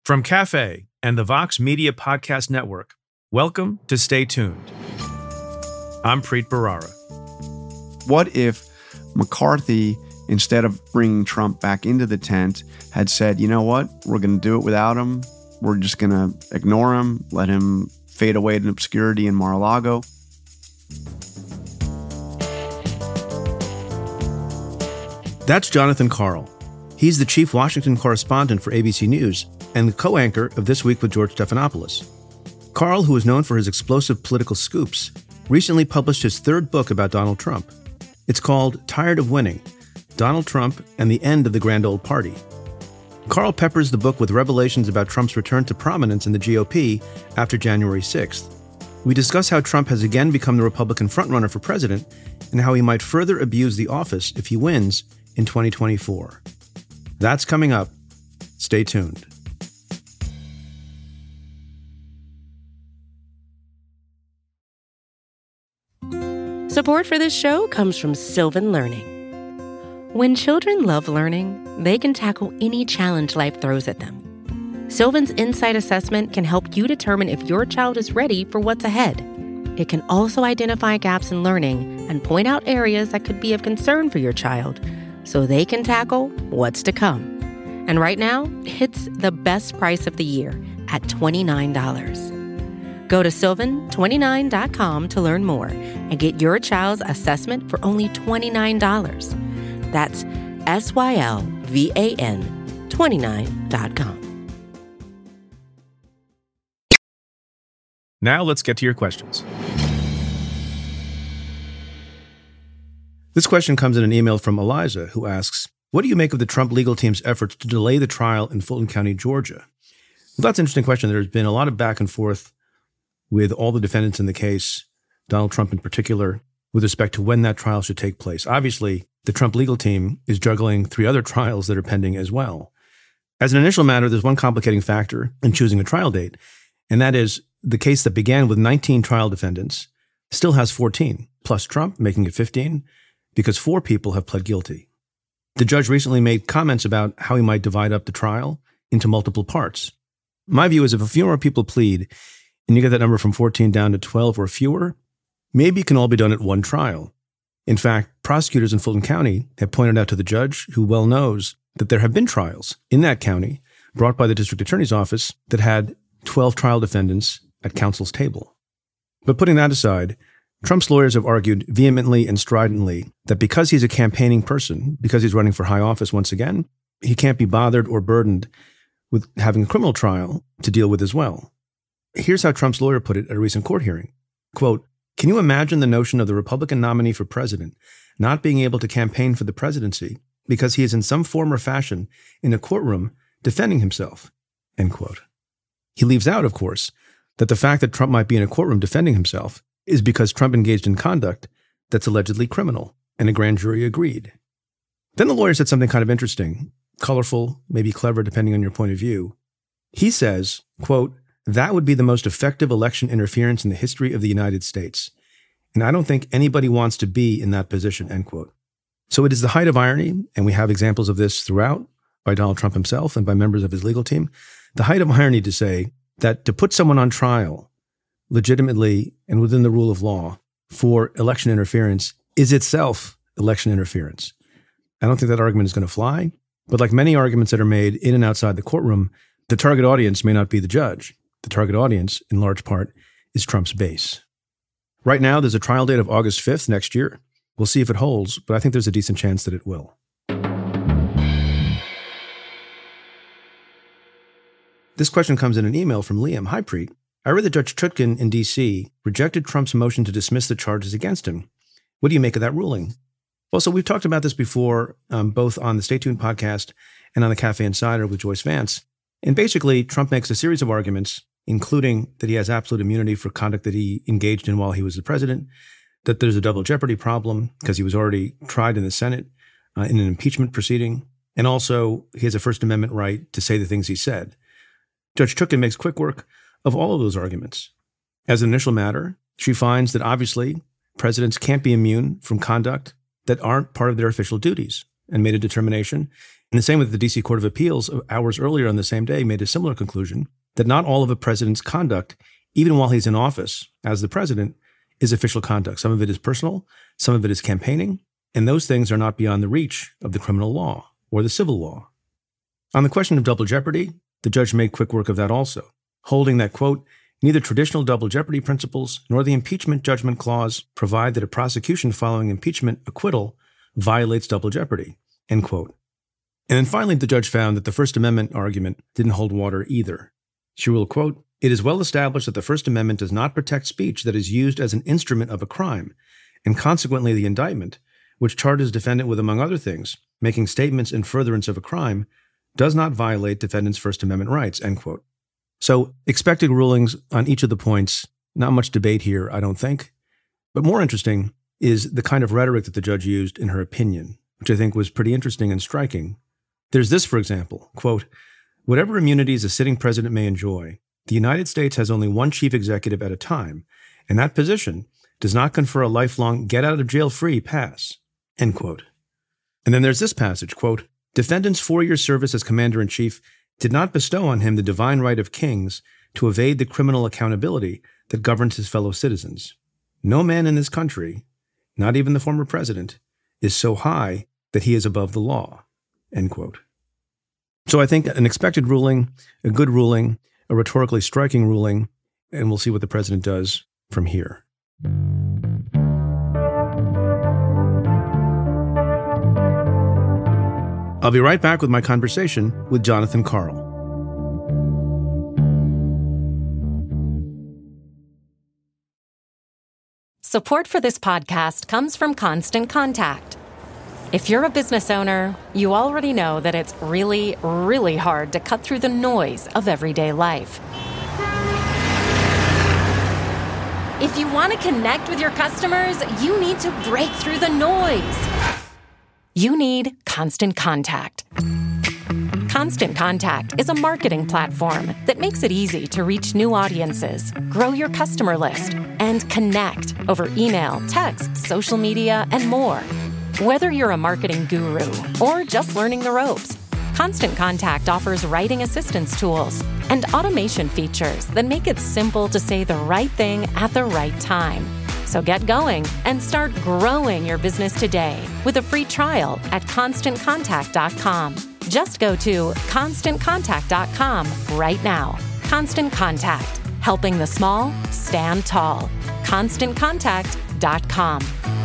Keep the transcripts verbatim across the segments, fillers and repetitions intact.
From Cafe and the Vox Media Podcast Network, welcome to Stay Tuned. I'm Preet Bharara. What if McCarthy, instead of bringing Trump back into the tent, had said, you know what, we're going to do it without him. We're just going to ignore him, let him fade away in obscurity in Mar-a-Lago. That's Jonathan Karl. He's the chief Washington correspondent for A B C News and the co-anchor of This Week with George Stephanopoulos. Karl, who is known for his explosive political scoops, recently published his third book about Donald Trump. It's called Tired of Winning: Donald Trump and the End of the Grand Old Party. Karl peppers the book with revelations about Trump's return to prominence in the G O P after January sixth. We discuss how Trump has again become the Republican frontrunner for president and how he might further abuse the office if he wins in twenty twenty-four. That's coming up. Stay tuned. Support for this show comes from Sylvan Learning. When children love learning, they can tackle any challenge life throws at them. Sylvan's Insight Assessment can help you determine if your child is ready for what's ahead. It can also identify gaps in learning and point out areas that could be of concern for your child so they can tackle what's to come. And right now, it's the best price of the year at twenty-nine dollars. Go to sylvan twenty-nine dot com to learn more and get your child's assessment for only twenty-nine dollars. That's S Y L V A N twenty-nine dot com. Now let's get to your questions. This question comes in an email from Eliza, who asks, what do you make of the Trump legal team's efforts to delay the trial in Fulton County, Georgia? Well, that's an interesting question. There's been a lot of back and forth with all the defendants in the case, Donald Trump in particular, with respect to when that trial should take place. Obviously, the Trump legal team is juggling three other trials that are pending as well. As an initial matter, there's one complicating factor in choosing a trial date, and that is the case that began with nineteen trial defendants still has fourteen, plus Trump, making it fifteen, because four people have pled guilty. The judge recently made comments about how he might divide up the trial into multiple parts. My view is if a few more people plead and you get that number from fourteen down to twelve or fewer, maybe it can all be done at one trial. In fact, prosecutors in Fulton County have pointed out to the judge, who well knows that there have been trials in that county brought by the district attorney's office that had twelve trial defendants at counsel's table. But putting that aside, Trump's lawyers have argued vehemently and stridently that because he's a campaigning person, because he's running for high office once again, he can't be bothered or burdened with having a criminal trial to deal with as well. Here's how Trump's lawyer put it at a recent court hearing. Quote, can you imagine the notion of the Republican nominee for president not being able to campaign for the presidency because he is in some form or fashion in a courtroom defending himself? End quote. He leaves out, of course, that the fact that Trump might be in a courtroom defending himself is because Trump engaged in conduct that's allegedly criminal, and a grand jury agreed. Then the lawyer said something kind of interesting, colorful, maybe clever, depending on your point of view. He says, quote, that would be the most effective election interference in the history of the United States. And I don't think anybody wants to be in that position, end quote. So it is the height of irony, and we have examples of this throughout by Donald Trump himself and by members of his legal team, the height of irony to say that to put someone on trial legitimately and within the rule of law for election interference is itself election interference. I don't think that argument is going to fly, but like many arguments that are made in and outside the courtroom, the target audience may not be the judge. The target audience, in large part, is Trump's base. Right now, there's a trial date of August fifth next year. We'll see if it holds, but I think there's a decent chance that it will. This question comes in an email from Liam. Hi, Preet. I read that Judge Chutkan in D C rejected Trump's motion to dismiss the charges against him. What do you make of that ruling? Well, so we've talked about this before, um, both on the Stay Tuned podcast and on the Cafe Insider with Joyce Vance. And basically, Trump makes a series of arguments, including that he has absolute immunity for conduct that he engaged in while he was the president, that there's a double jeopardy problem because he was already tried in the Senate uh, in an impeachment proceeding, and also he has a First Amendment right to say the things he said. Judge Chutkan makes quick work of all of those arguments. As an initial matter, she finds that obviously presidents can't be immune from conduct that aren't part of their official duties, and made a determination And the same with the D C Court of Appeals hours earlier on the same day made a similar conclusion that not all of a president's conduct, even while he's in office as the president, is official conduct. Some of it is personal, some of it is campaigning, and those things are not beyond the reach of the criminal law or the civil law. On the question of double jeopardy, the judge made quick work of that also, holding that, quote, neither traditional double jeopardy principles nor the impeachment judgment clause provide that a prosecution following impeachment acquittal violates double jeopardy, end quote. And then finally, the judge found that the First Amendment argument didn't hold water either. She ruled, quote, it is well established that the First Amendment does not protect speech that is used as an instrument of a crime, and consequently the indictment, which charges defendant with, among other things, making statements in furtherance of a crime, does not violate defendant's First Amendment rights, end quote. So expected rulings on each of the points, not much debate here, I don't think. But more interesting is the kind of rhetoric that the judge used in her opinion, which I think was pretty interesting and striking. There's this, for example, quote, whatever immunities a sitting president may enjoy, the United States has only one chief executive at a time, and that position does not confer a lifelong get-out-of-jail-free pass, end quote. And then there's this passage, quote, defendant's four-year service as commander-in-chief did not bestow on him the divine right of kings to evade the criminal accountability that governs his fellow citizens. No man in this country, not even the former president, is so high that he is above the law, end quote. So I think an expected ruling, a good ruling, a rhetorically striking ruling, and we'll see what the president does from here. I'll be right back with my conversation with Jonathan Karl. Support for this podcast comes from Constant Contact. If you're a business owner, you already know that it's really, really hard to cut through the noise of everyday life. If you want to connect with your customers, you need to break through the noise. You need Constant Contact. Constant Contact is a marketing platform that makes it easy to reach new audiences, grow your customer list, and connect over email, text, social media, and more. Whether you're a marketing guru or just learning the ropes, Constant Contact offers writing assistance tools and automation features that make it simple to say the right thing at the right time. So get going and start growing your business today with a free trial at constant contact dot com. Just go to constant contact dot com right now. Constant Contact, helping the small stand tall. constant contact dot com.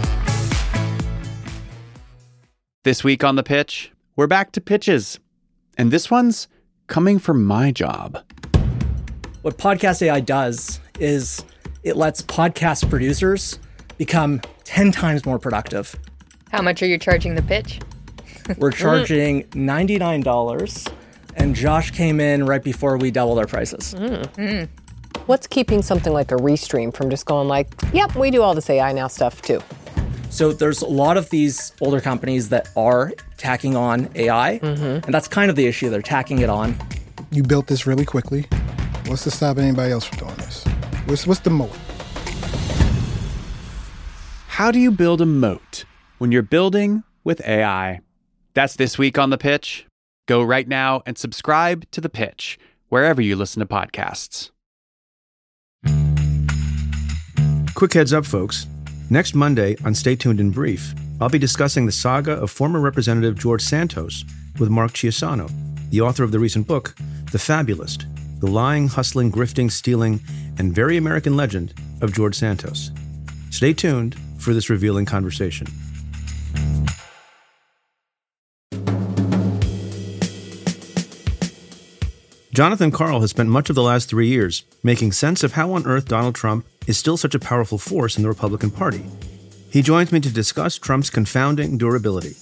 This week on The Pitch, we're back to pitches. And this one's coming from my job. What Podcast A I does is it lets podcast producers become ten times more productive. How much are you charging the pitch? We're charging ninety-nine dollars, and Josh came in right before we doubled our prices. Mm. Mm. What's keeping something like a Restream from just going like, yep, we do all this A I now stuff too? So there's a lot of these older companies that are tacking on A I, mm-hmm. and that's kind of the issue. They're tacking it on. You built this really quickly. What's to stop anybody else from doing this? What's, what's the moat? How do you build a moat when you're building with A I? That's This Week on The Pitch. Go right now and subscribe to The Pitch, wherever you listen to podcasts. Quick heads up, folks. Next Monday on Stay Tuned and Brief, I'll be discussing the saga of former Representative George Santos with Mark Chiusano, the author of the recent book, The Fabulist, the lying, hustling, grifting, stealing, and very American legend of George Santos. Stay tuned for this revealing conversation. Jonathan Karl has spent much of the last three years making sense of how on earth Donald Trump is still such a powerful force in the Republican Party. He joins me to discuss Trump's confounding durability.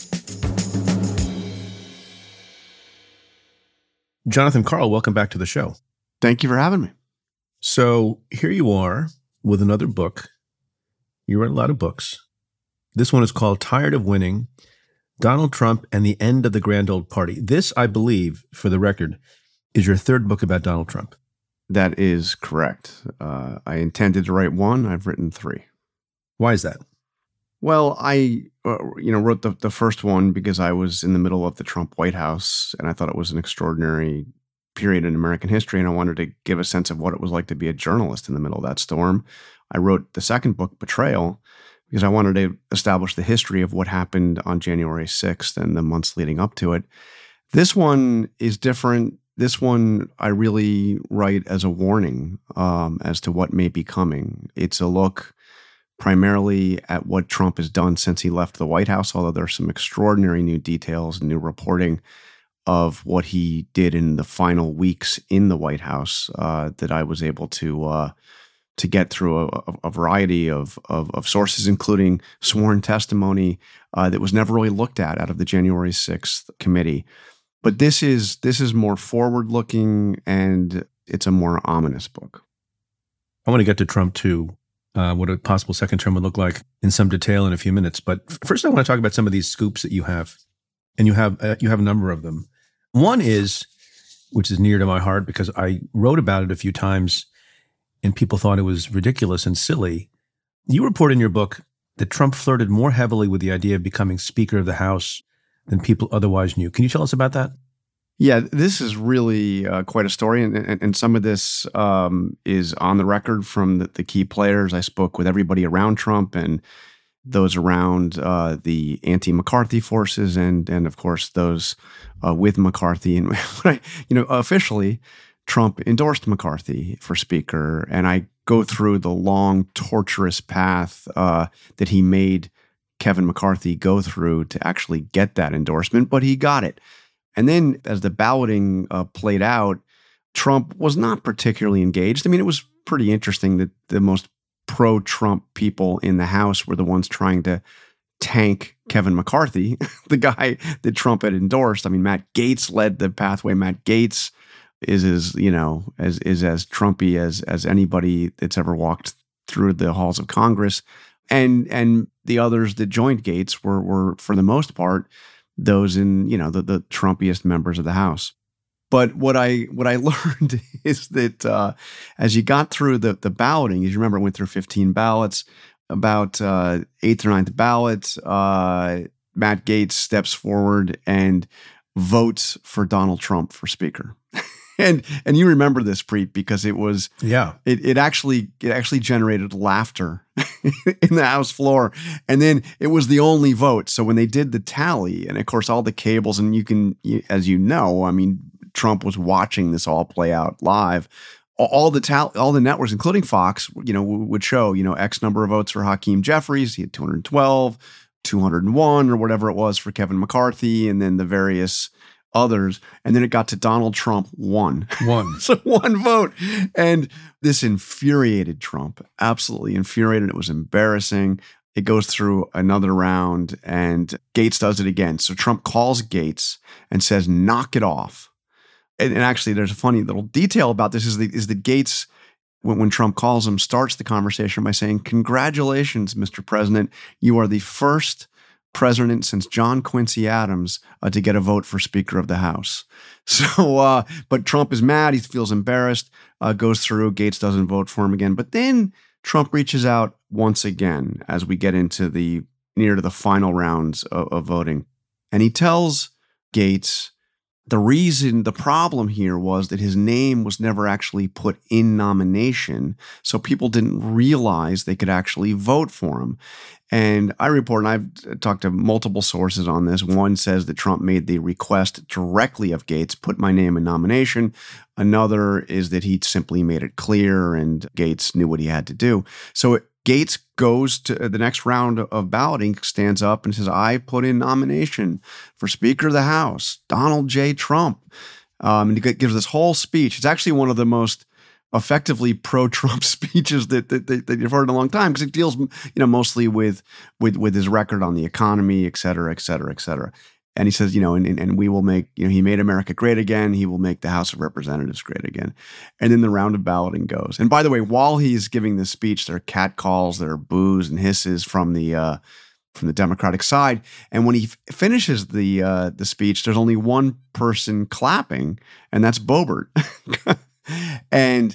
Jonathan Karl, welcome back to the show. Thank you for having me. So here you are with another book. You wrote a lot of books. This one is called Tired of Winning, Donald Trump and the End of the Grand Old Party. This, I believe, for the record, is your third book about Donald Trump. That is correct. Uh, I intended to write one. I've written three. Why is that? Well, I uh, you know wrote the, the first one because I was in the middle of the Trump White House, and I thought it was an extraordinary period in American history, and I wanted to give a sense of what it was like to be a journalist in the middle of that storm. I wrote the second book, Betrayal, because I wanted to establish the history of what happened on January sixth and the months leading up to it. This one is different. This one I really write as a warning um, as to what may be coming. It's a look primarily at what Trump has done since he left the White House, although there's some extraordinary new details and new reporting of what he did in the final weeks in the White House uh, that I was able to uh, to get through a, a variety of, of, of sources, including sworn testimony uh, that was never really looked at out of the January sixth committee. But this is this is more forward-looking, and it's a more ominous book. I want to get to Trump too. Uh, what a possible second term would look like in some detail in a few minutes. But first, I want to talk about some of these scoops that you have, and you have uh, you have a number of them. One is, which is near to my heart because I wrote about it a few times, and people thought it was ridiculous and silly. You report in your book that Trump flirted more heavily with the idea of becoming Speaker of the House than people otherwise knew. Can you tell us about that? Yeah, this is really uh, quite a story, and, and, and some of this um, is on the record from the, the key players. I spoke with everybody around Trump and those around uh, the anti-McCarthy forces, and and of course those uh, with McCarthy. And you know, officially, Trump endorsed McCarthy for Speaker, and I go through the long, torturous path uh, that he made Kevin McCarthy go through to actually get that endorsement, but he got it. And then as the balloting uh, played out, Trump was not particularly engaged. I mean, it was pretty interesting that the most pro-Trump people in the House were the ones trying to tank Kevin McCarthy, the guy that Trump had endorsed. I mean, Matt Gaetz led the pathway. Matt Gaetz is as, you know, as is as Trumpy as as anybody that's ever walked through the halls of Congress. And and the others that joined Gaetz were were for the most part those in, you know, the, the Trumpiest members of the House. But what I what I learned is that uh, as you got through the the balloting, as you remember, I went through fifteen ballots. About uh, eighth or ninth ballot, uh, Matt Gaetz steps forward and votes for Donald Trump for Speaker. and and you remember this, Preet, because it was yeah it it actually it actually generated laughter in the House floor, and then it was the only vote. So when they did the tally, and of course all the cables, and you can, as you know, I mean, Trump was watching this all play out live. All the tal- all the networks, including Fox, you know, would show, you know, X number of votes for Hakeem Jeffries. He had two hundred twelve, two hundred one, or whatever it was for Kevin McCarthy, and then the various others. And then it got to Donald Trump, one. One. So one vote. And this infuriated Trump, absolutely infuriated. It was embarrassing. It goes through another round, and Gaetz does it again. So Trump calls Gaetz and says, knock it off. And actually, there's a funny little detail about this is the, is that Gaetz, when, when Trump calls him, starts the conversation by saying, congratulations, Mister President. You are the first president since John Quincy Adams uh, to get a vote for Speaker of the House. So, uh, but Trump is mad. He feels embarrassed, uh, goes through. Gaetz doesn't vote for him again. But then Trump reaches out once again as we get into the near to the final rounds of, of voting. And he tells Gaetz, the reason, the problem here was that his name was never actually put in nomination, so people didn't realize they could actually vote for him. And I report, and I've talked to multiple sources on this. One says that Trump made the request directly of Gaetz, put my name in nomination. Another is that he simply made it clear, and Gaetz knew what he had to do. So it, Gaetz goes to the next round of balloting, stands up and says, I put in nomination for Speaker of the House, Donald J. Trump. Um, and he gives this whole speech. It's actually one of the most effectively pro-Trump speeches that, that, that, that you've heard in a long time, because it deals, you know, mostly with, with, with his record on the economy, et cetera, et cetera, et cetera. And he says, you know, and, and we will make, you know, he made America great again. He will make the House of Representatives great again. And then the round of balloting goes. And by the way, while he's giving this speech, there are catcalls, there are boos and hisses from the uh, from the Democratic side. And when he f- finishes the uh, the speech, there's only one person clapping, and that's Boebert. and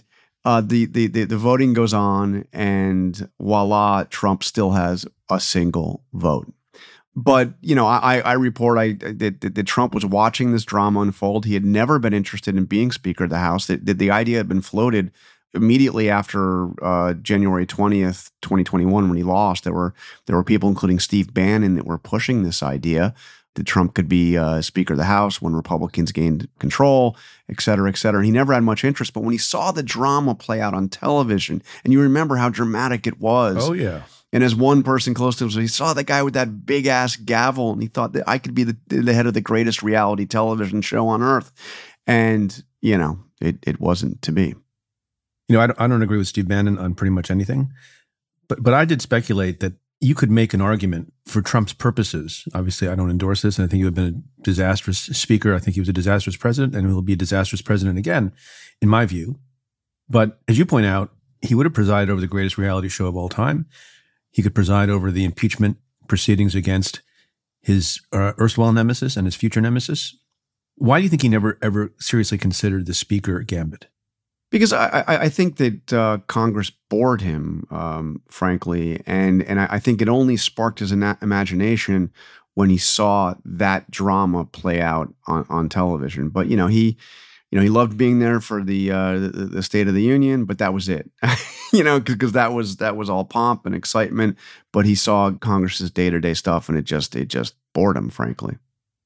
uh, the, the the the voting goes on, and voila, Trump still has a single vote. But, you know, I, I report I, that, that Trump was watching this drama unfold. He had never been interested in being Speaker of the House. That, that the idea had been floated immediately after uh, January twentieth, twenty twenty-one, when he lost. There were there were people, including Steve Bannon, that were pushing this idea that Trump could be uh, Speaker of the House when Republicans gained control, et cetera, et cetera. And he never had much interest. But when he saw the drama play out on television, and you remember how dramatic it was. Oh, yeah. And as one person close to him, so he saw the guy with that big ass gavel, and he thought that I could be the, the head of the greatest reality television show on earth. And, you know, it, it wasn't to be. You know, I don't, I don't agree with Steve Bannon on pretty much anything, but but I did speculate that you could make an argument for Trump's purposes. Obviously, I don't endorse this, and I think he would have been a disastrous speaker. I think he was a disastrous president, and he will be a disastrous president again, in my view. But as you point out, he would have presided over the greatest reality show of all time. He could preside over the impeachment proceedings against his uh, erstwhile nemesis and his future nemesis. Why do you think he never, ever seriously considered the speaker gambit? Because I, I, I think that uh, Congress bored him, um, frankly, and and I, I think it only sparked his ina- imagination when he saw that drama play out on, on television. But you know, he, you know, he loved being there for the uh, the, the State of the Union, but that was it. you know, because that was that was all pomp and excitement. But he saw Congress's day to day stuff, and it just it just bored him, frankly.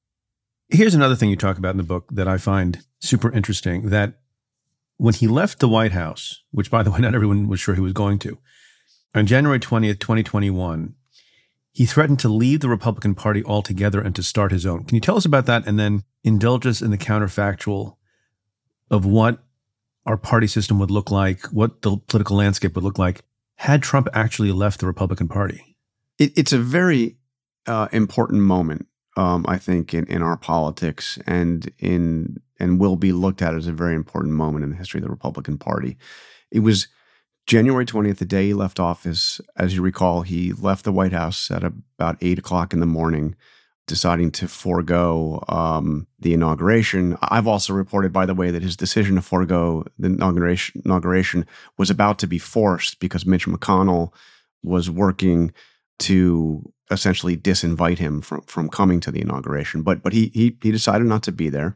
Here's another thing you talk about in the book that I find super interesting, that when he left the White House, which, by the way, not everyone was sure he was going to, on January twentieth, twenty twenty-one, he threatened to leave the Republican Party altogether and to start his own. Can you tell us about that, and then indulge us in the counterfactual of what our party system would look like, what the political landscape would look like had Trump actually left the Republican Party? It, it's a very uh, important moment, um, I think, in, in our politics, and in and will be looked at as a very important moment in the history of the Republican Party. It was January twentieth, the day he left office. As you recall, he left the White House at about eight o'clock in the morning, deciding to forego um, the inauguration. I've also reported, by the way, that his decision to forego the inauguration, inauguration was about to be forced because Mitch McConnell was working to essentially disinvite him from, from coming to the inauguration. But but he he he decided not to be there.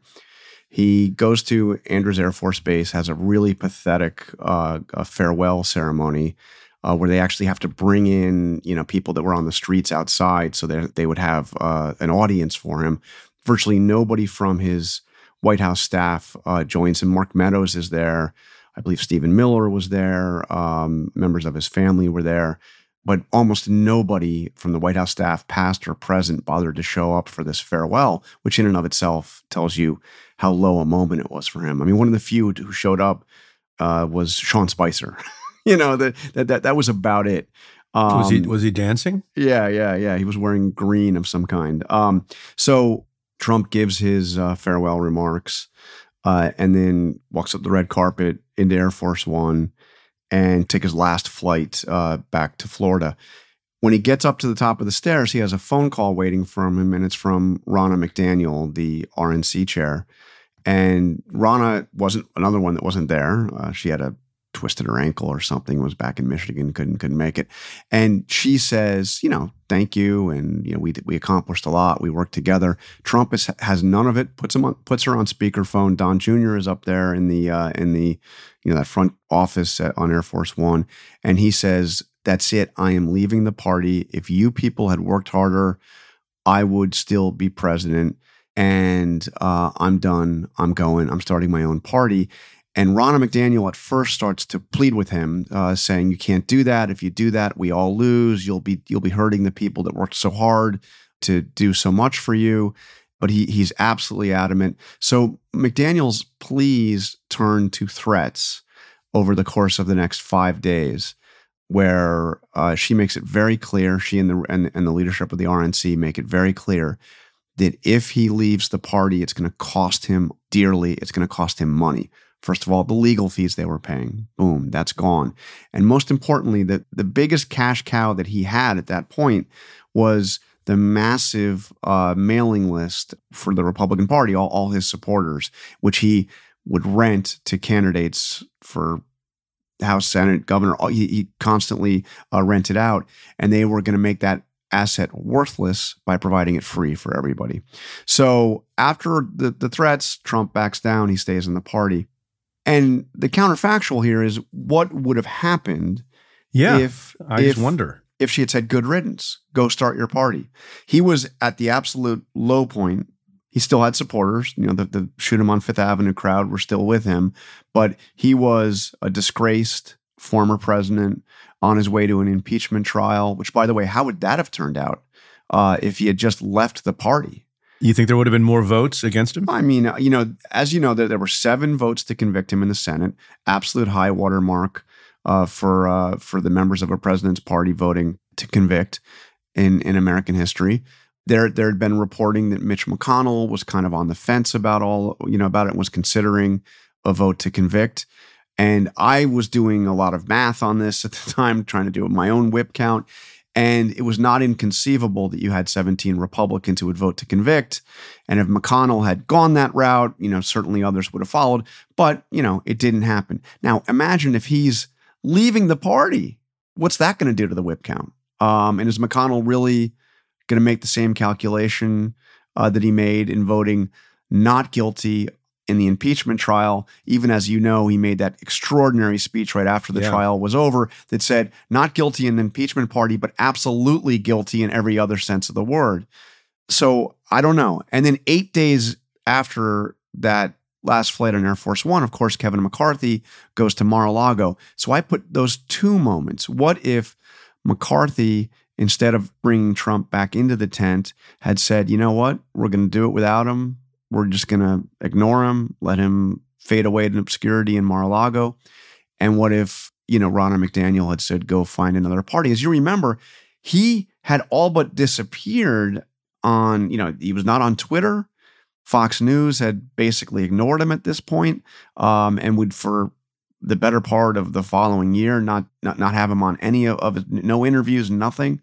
He goes to Andrews Air Force Base, has a really pathetic uh, a farewell ceremony uh, where they actually have to bring in, you know, people that were on the streets outside so that they would have uh, an audience for him. Virtually nobody from his White House staff uh, joins him. Mark Meadows is there. I believe Stephen Miller was there. Um, members of his family were there. But almost nobody from the White House staff, past or present, bothered to show up for this farewell, which in and of itself tells you how low a moment it was for him. I mean, one of the few who showed up uh, was Sean Spicer. you know, that, that that that was about it. Um, was he was he dancing? Yeah, yeah, yeah. He was wearing green of some kind. Um, so Trump gives his uh, farewell remarks uh, and then walks up the red carpet into Air Force One and take his last flight uh, back to Florida. When he gets up to the top of the stairs, he has a phone call waiting for him, and it's from Ronna McDaniel, the R N C chair. And Ronna wasn't another one that wasn't there. Uh, she had a twisted her ankle or something, was back in Michigan, couldn't couldn't make it. And she says, you know, thank you, and you know, we we accomplished a lot. We worked together. Trump is, has none of it. Puts him on, puts her on speakerphone. Don Junior is up there in the uh, in the you know that front office at, on Air Force One, and he says, "That's it. I am leaving the party. If you people had worked harder, I would still be president. And uh, I'm done. I'm going. I'm starting my own party." And Ronna McDaniel at first starts to plead with him, uh, saying, "You can't do that. If you do that, we all lose. You'll be you'll be hurting the people that worked so hard to do so much for you." But he he's absolutely adamant. So McDaniel's pleas turn to threats over the course of the next five days, where uh, she makes it very clear. She and the and, and the leadership of the R N C make it very clear that if he leaves the party, it's going to cost him dearly. It's going to cost him money. First of all, the legal fees they were paying, boom, that's gone. And most importantly, the, the biggest cash cow that he had at that point was the massive uh, mailing list for the Republican Party, all, all his supporters, which he would rent to candidates for House, Senate, governor. He, he constantly uh, rented out, and they were going to make that asset worthless by providing it free for everybody. So after the, the threats, Trump backs down. He stays in the party. And the counterfactual here is what would have happened yeah, if I if, just wonder. if she had said, good riddance, go start your party. He was at the absolute low point. He still had supporters. You know, the, the Shoot 'em on Fifth Avenue crowd were still with him. But he was a disgraced former president on his way to an impeachment trial, which, by the way, how would that have turned out uh, if he had just left the party? You think there would have been more votes against him? I mean, you know, as you know, there, there were seven votes to convict him in the Senate, absolute high watermark uh, for uh, for the members of a president's party voting to convict in, in American history. There, there had been reporting that Mitch McConnell was kind of on the fence about all, you know, about it and was considering a vote to convict. And I was doing a lot of math on this at the time, trying to do my own whip count. And it was not inconceivable that you had seventeen Republicans who would vote to convict. And if McConnell had gone that route, you know, certainly others would have followed. But, you know, it didn't happen. Now, imagine if he's leaving the party. What's that going to do to the whip count? Um, and is McConnell really going to make the same calculation uh, that he made in voting not guilty in the impeachment trial, even as you know, he made that extraordinary speech right after the yeah. trial was over that said, not guilty in the impeachment party, but absolutely guilty in every other sense of the word. So I don't know. And then eight days after that last flight on Air Force One, of course, Kevin McCarthy goes to Mar-a-Lago. So I put those two moments. What if McCarthy, instead of bringing Trump back into the tent, had said, you know what, we're going to do it without him. We're just going to ignore him, let him fade away in obscurity in Mar-a-Lago. And what if, you know, Ronna McDaniel had said, go find another party? As you remember, he had all but disappeared on, you know, he was not on Twitter. Fox News had basically ignored him at this point, um, and would, for the better part of the following year, not not, not have him on any of, of no interviews, nothing.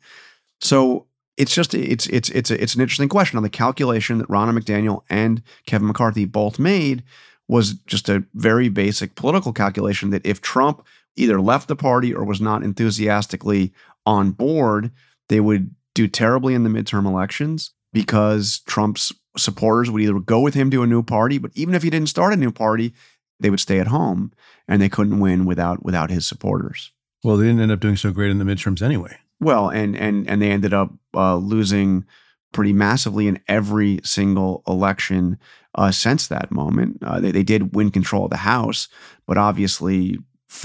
So it's just it's it's it's a, it's an interesting question. On the calculation that Ronna McDaniel and Kevin McCarthy both made was just a very basic political calculation that if Trump either left the party or was not enthusiastically on board, they would do terribly in the midterm elections because Trump's supporters would either go with him to a new party, but even if he didn't start a new party, they would stay at home and they couldn't win without without his supporters. Well, they didn't end up doing so great in the midterms anyway. Well, and and and they ended up uh, losing pretty massively in every single election uh, since that moment. Uh, they, they did win control of the House, but obviously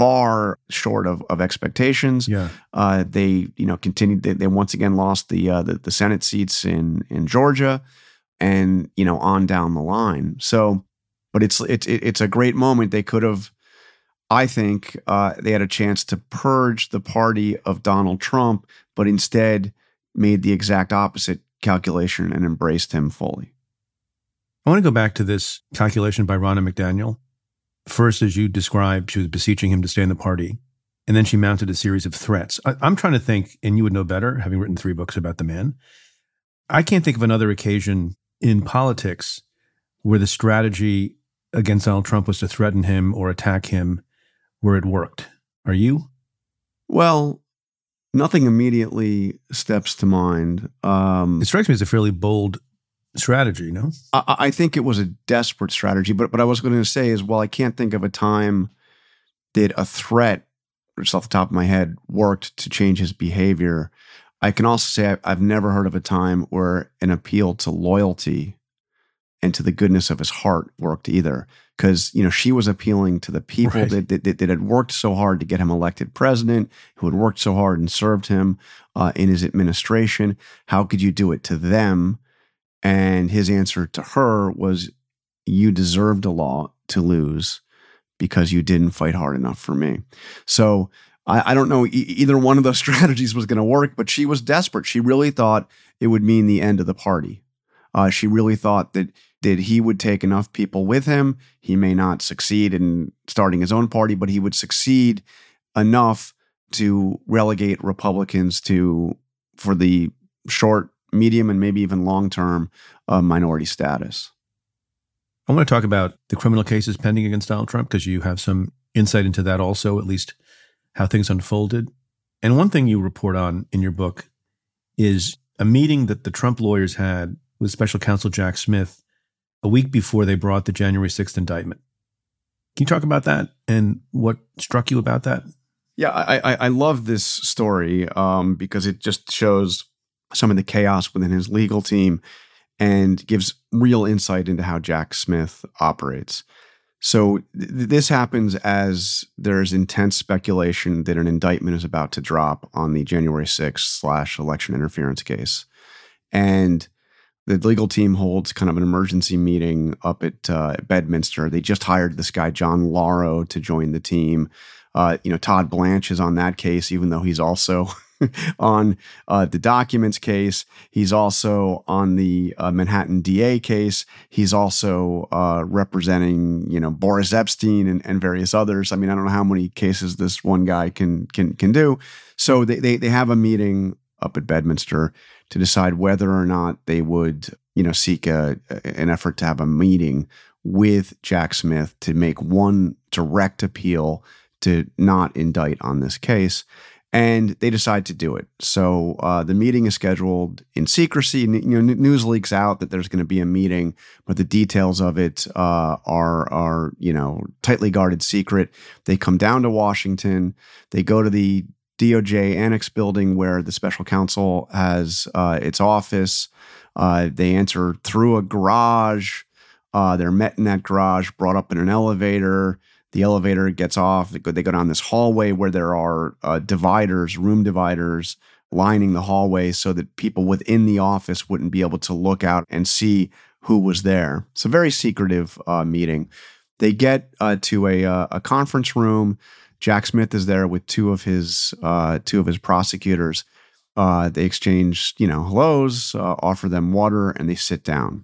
far short of, of expectations. Yeah. Uh, they you know continued. They, they once again lost the, uh, the the Senate seats in in Georgia, and you know on down the line. So, but it's it's it's a great moment. They could have. I think uh, they had a chance to purge the party of Donald Trump, but instead made the exact opposite calculation and embraced him fully. I want to go back to this calculation by Ronna McDaniel. First, as you described, she was beseeching him to stay in the party, and then she mounted a series of threats. I, I'm trying to think, and you would know better, having written three books about the man. I can't think of another occasion in politics where the strategy against Donald Trump was to threaten him or attack him where it worked. Are you? Well, nothing immediately steps to mind. Um, it strikes me as a fairly bold strategy, no? I, I think it was a desperate strategy, but what I was going to say is, well, I can't think of a time that a threat, just off the top of my head, worked to change his behavior. I can also say I, I've never heard of a time where an appeal to loyalty and to the goodness of his heart worked either. Because, you know, she was appealing to the people right. that, that, that had worked so hard to get him elected president, who had worked so hard and served him uh, in his administration. How could you do it to them? And his answer to her was, you deserved a law to lose because you didn't fight hard enough for me. So I, I don't know, e- either one of those strategies was going to work, but she was desperate. She really thought it would mean the end of the party. Uh, she really thought that that he would take enough people with him. He may not succeed in starting his own party, but he would succeed enough to relegate Republicans to, for the short, medium, and maybe even long-term uh, minority status. I want to talk about the criminal cases pending against Donald Trump because you have some insight into that also, at least how things unfolded. And one thing you report on in your book is a meeting that the Trump lawyers had with special counsel Jack Smith a week before they brought the January sixth indictment. Can you talk about that and what struck you about that? Yeah, I, I, I love this story um, because it just shows some of the chaos within his legal team and gives real insight into how Jack Smith operates. So th- this happens as there's intense speculation that an indictment is about to drop on the January sixth slash election interference case. And the legal team holds kind of an emergency meeting up at uh, Bedminster. They just hired this guy, John Lauro, to join the team. Uh, you know, Todd Blanche is on that case, even though he's also on uh, the documents case. He's also on the uh, Manhattan D A case. He's also uh, representing, you know, Boris Epstein and, and various others. I mean, I don't know how many cases this one guy can can can do. So they they they have a meeting up at Bedminster to decide whether or not they would, you know, seek a, an effort to have a meeting with Jack Smith to make one direct appeal to not indict on this case. And they decide to do it. So uh, the meeting is scheduled in secrecy. You know, news leaks out that there's going to be a meeting, but the details of it uh, are, are, you know, tightly guarded secret. They come down to Washington. They go to the D O J Annex building where the special counsel has uh, its office. Uh, they enter through a garage. Uh, they're met in that garage, brought up in an elevator. The elevator gets off. They go, they go down this hallway where there are uh, dividers, room dividers, lining the hallway so that people within the office wouldn't be able to look out and see who was there. It's a very secretive uh, meeting. They get uh, to a, uh, a conference room. Jack Smith is there with two of his uh, two of his prosecutors. Uh, they exchange, you know, hellos, uh, offer them water, and they sit down.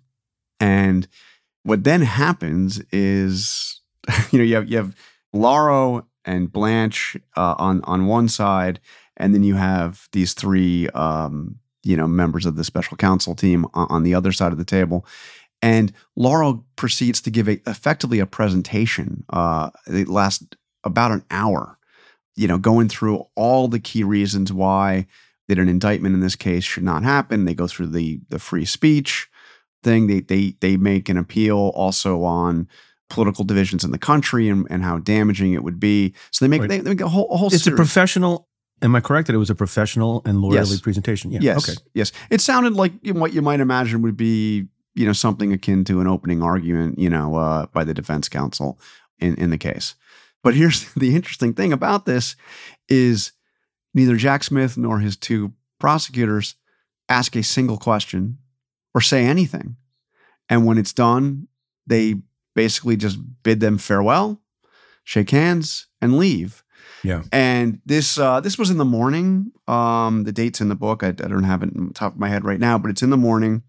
And what then happens is, you know, you have you have Lauro and Blanche uh, on on one side, and then you have these three, um, you know, members of the special counsel team on, on the other side of the table. And Lauro proceeds to give a, effectively a presentation. Uh, it lasts about an hour, you know, going through all the key reasons why that an indictment in this case should not happen. They go through the the free speech thing. They they they make an appeal also on political divisions in the country and, and how damaging it would be. So they make, right. they, they make a whole, a whole It's series. a professional, am I correct that it was a professional and lawyerly yes. presentation? Yeah. Yes. Okay. Yes. It sounded like what you might imagine would be, you know, something akin to an opening argument, you know, uh, by the defense counsel in, in the case. But here's the interesting thing about this is neither Jack Smith nor his two prosecutors ask a single question or say anything. And when it's done, they basically just bid them farewell, shake hands, and leave. Yeah. And this uh, this was in the morning. Um, the date's in the book. I, I don't have it on the top of my head right now, but it's in the morning.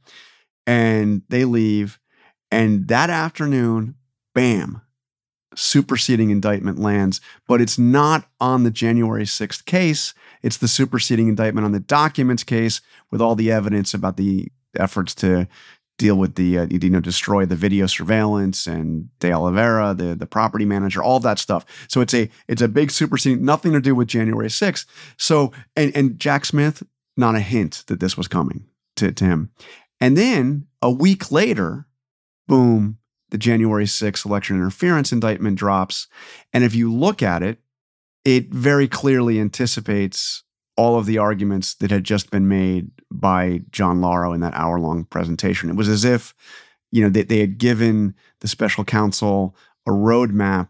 And they leave. And that afternoon, bam, superseding indictment lands. But it's not on the January sixth case. It's the superseding indictment on the documents case with all the evidence about the efforts to deal with the, uh, you know, destroy the video surveillance and De Oliveira, the, the property manager, all that stuff. So it's a it's a big superseding, nothing to do with January sixth. So, and, and Jack Smith, not a hint that this was coming to, to him. And then a week later, boom, the January sixth election interference indictment drops. And if you look at it, it very clearly anticipates all of the arguments that had just been made by John Lauro in that hour-long presentation. It was as if, you know, they, they had given the special counsel a roadmap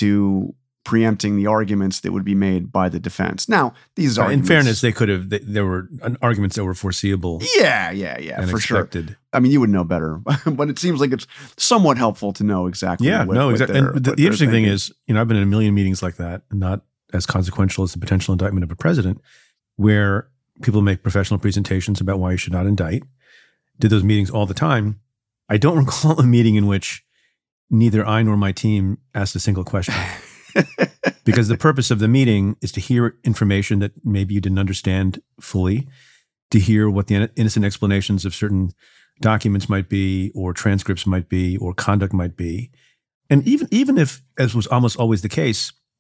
to preempting the arguments that would be made by the defense. Now, these right, arguments— in fairness, they could have, they, there were arguments that were foreseeable. Yeah, yeah, yeah, for expected. sure. I mean, you would know better, but it seems like it's somewhat helpful to know exactly yeah, what, no, what exactly. they're- And the, what the they're interesting thing thinking. is, you know, I've been in a million meetings like that, not as consequential as the potential indictment of a president, where people make professional presentations about why you should not indict. Did those meetings all the time. I don't recall a meeting in which neither I nor my team asked a single question. Because the purpose of the meeting is to hear information that maybe you didn't understand fully, to hear what the innocent explanations of certain documents might be, or transcripts might be, or conduct might be. And even, even if, as was almost always the case,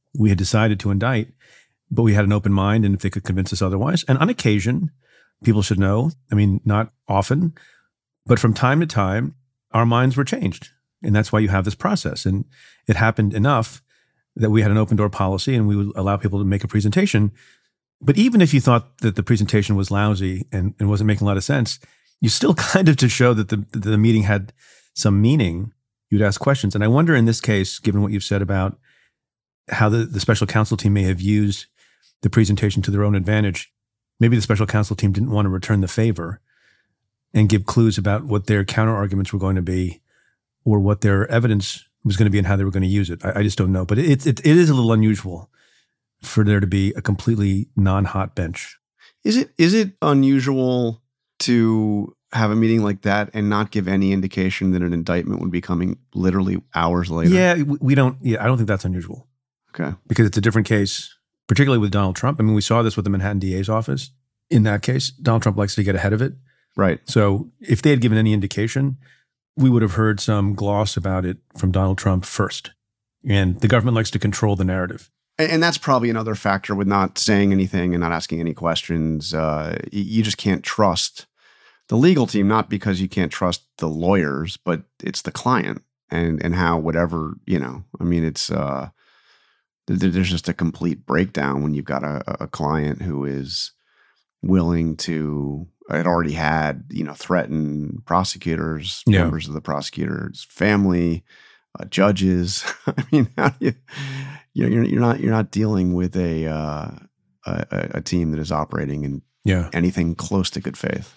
we had decided to indict, but we had an open mind, and if they could convince us otherwise. And on occasion, people should know, I mean, not often, but from time to time, our minds were changed. And that's why you have this process. And it happened enough that we had an open door policy and we would allow people to make a presentation. But even if you thought that the presentation was lousy and, and wasn't making a lot of sense, you still kind of, to show that the, the meeting had some meaning, you'd ask questions. And I wonder in this case, given what you've said about how the, the special counsel team may have used the presentation to their own advantage, maybe the special counsel team didn't want to return the favor and give clues about what their counter arguments were going to be or what their evidence was going to be and how they were going to use it. I, I just don't know. But it, it, it is a little unusual for there to be a completely non-hot bench. Is it is it unusual to have a meeting like that and not give any indication that an indictment would be coming literally hours later? Yeah, we don't. Yeah, I don't think that's unusual. Okay. Because it's a different case, particularly with Donald Trump. I mean, we saw this with the Manhattan D A's office. In that case, Donald Trump likes to get ahead of it. Right. So if they had given any indication, we would have heard some gloss about it from Donald Trump first. And the government likes to control the narrative. And, and that's probably another factor with not saying anything and not asking any questions. Uh, you just can't trust the legal team, not because you can't trust the lawyers, but it's the client and and how whatever, you know, I mean, it's uh, there, there's just a complete breakdown when you've got a, a client who is willing to, had already had, you know, threaten prosecutors, yeah. members of the prosecutor's family, uh, judges. I mean, how do you, you know, you're, you're not you're not dealing with a, uh, a a team that is operating in yeah. anything close to good faith.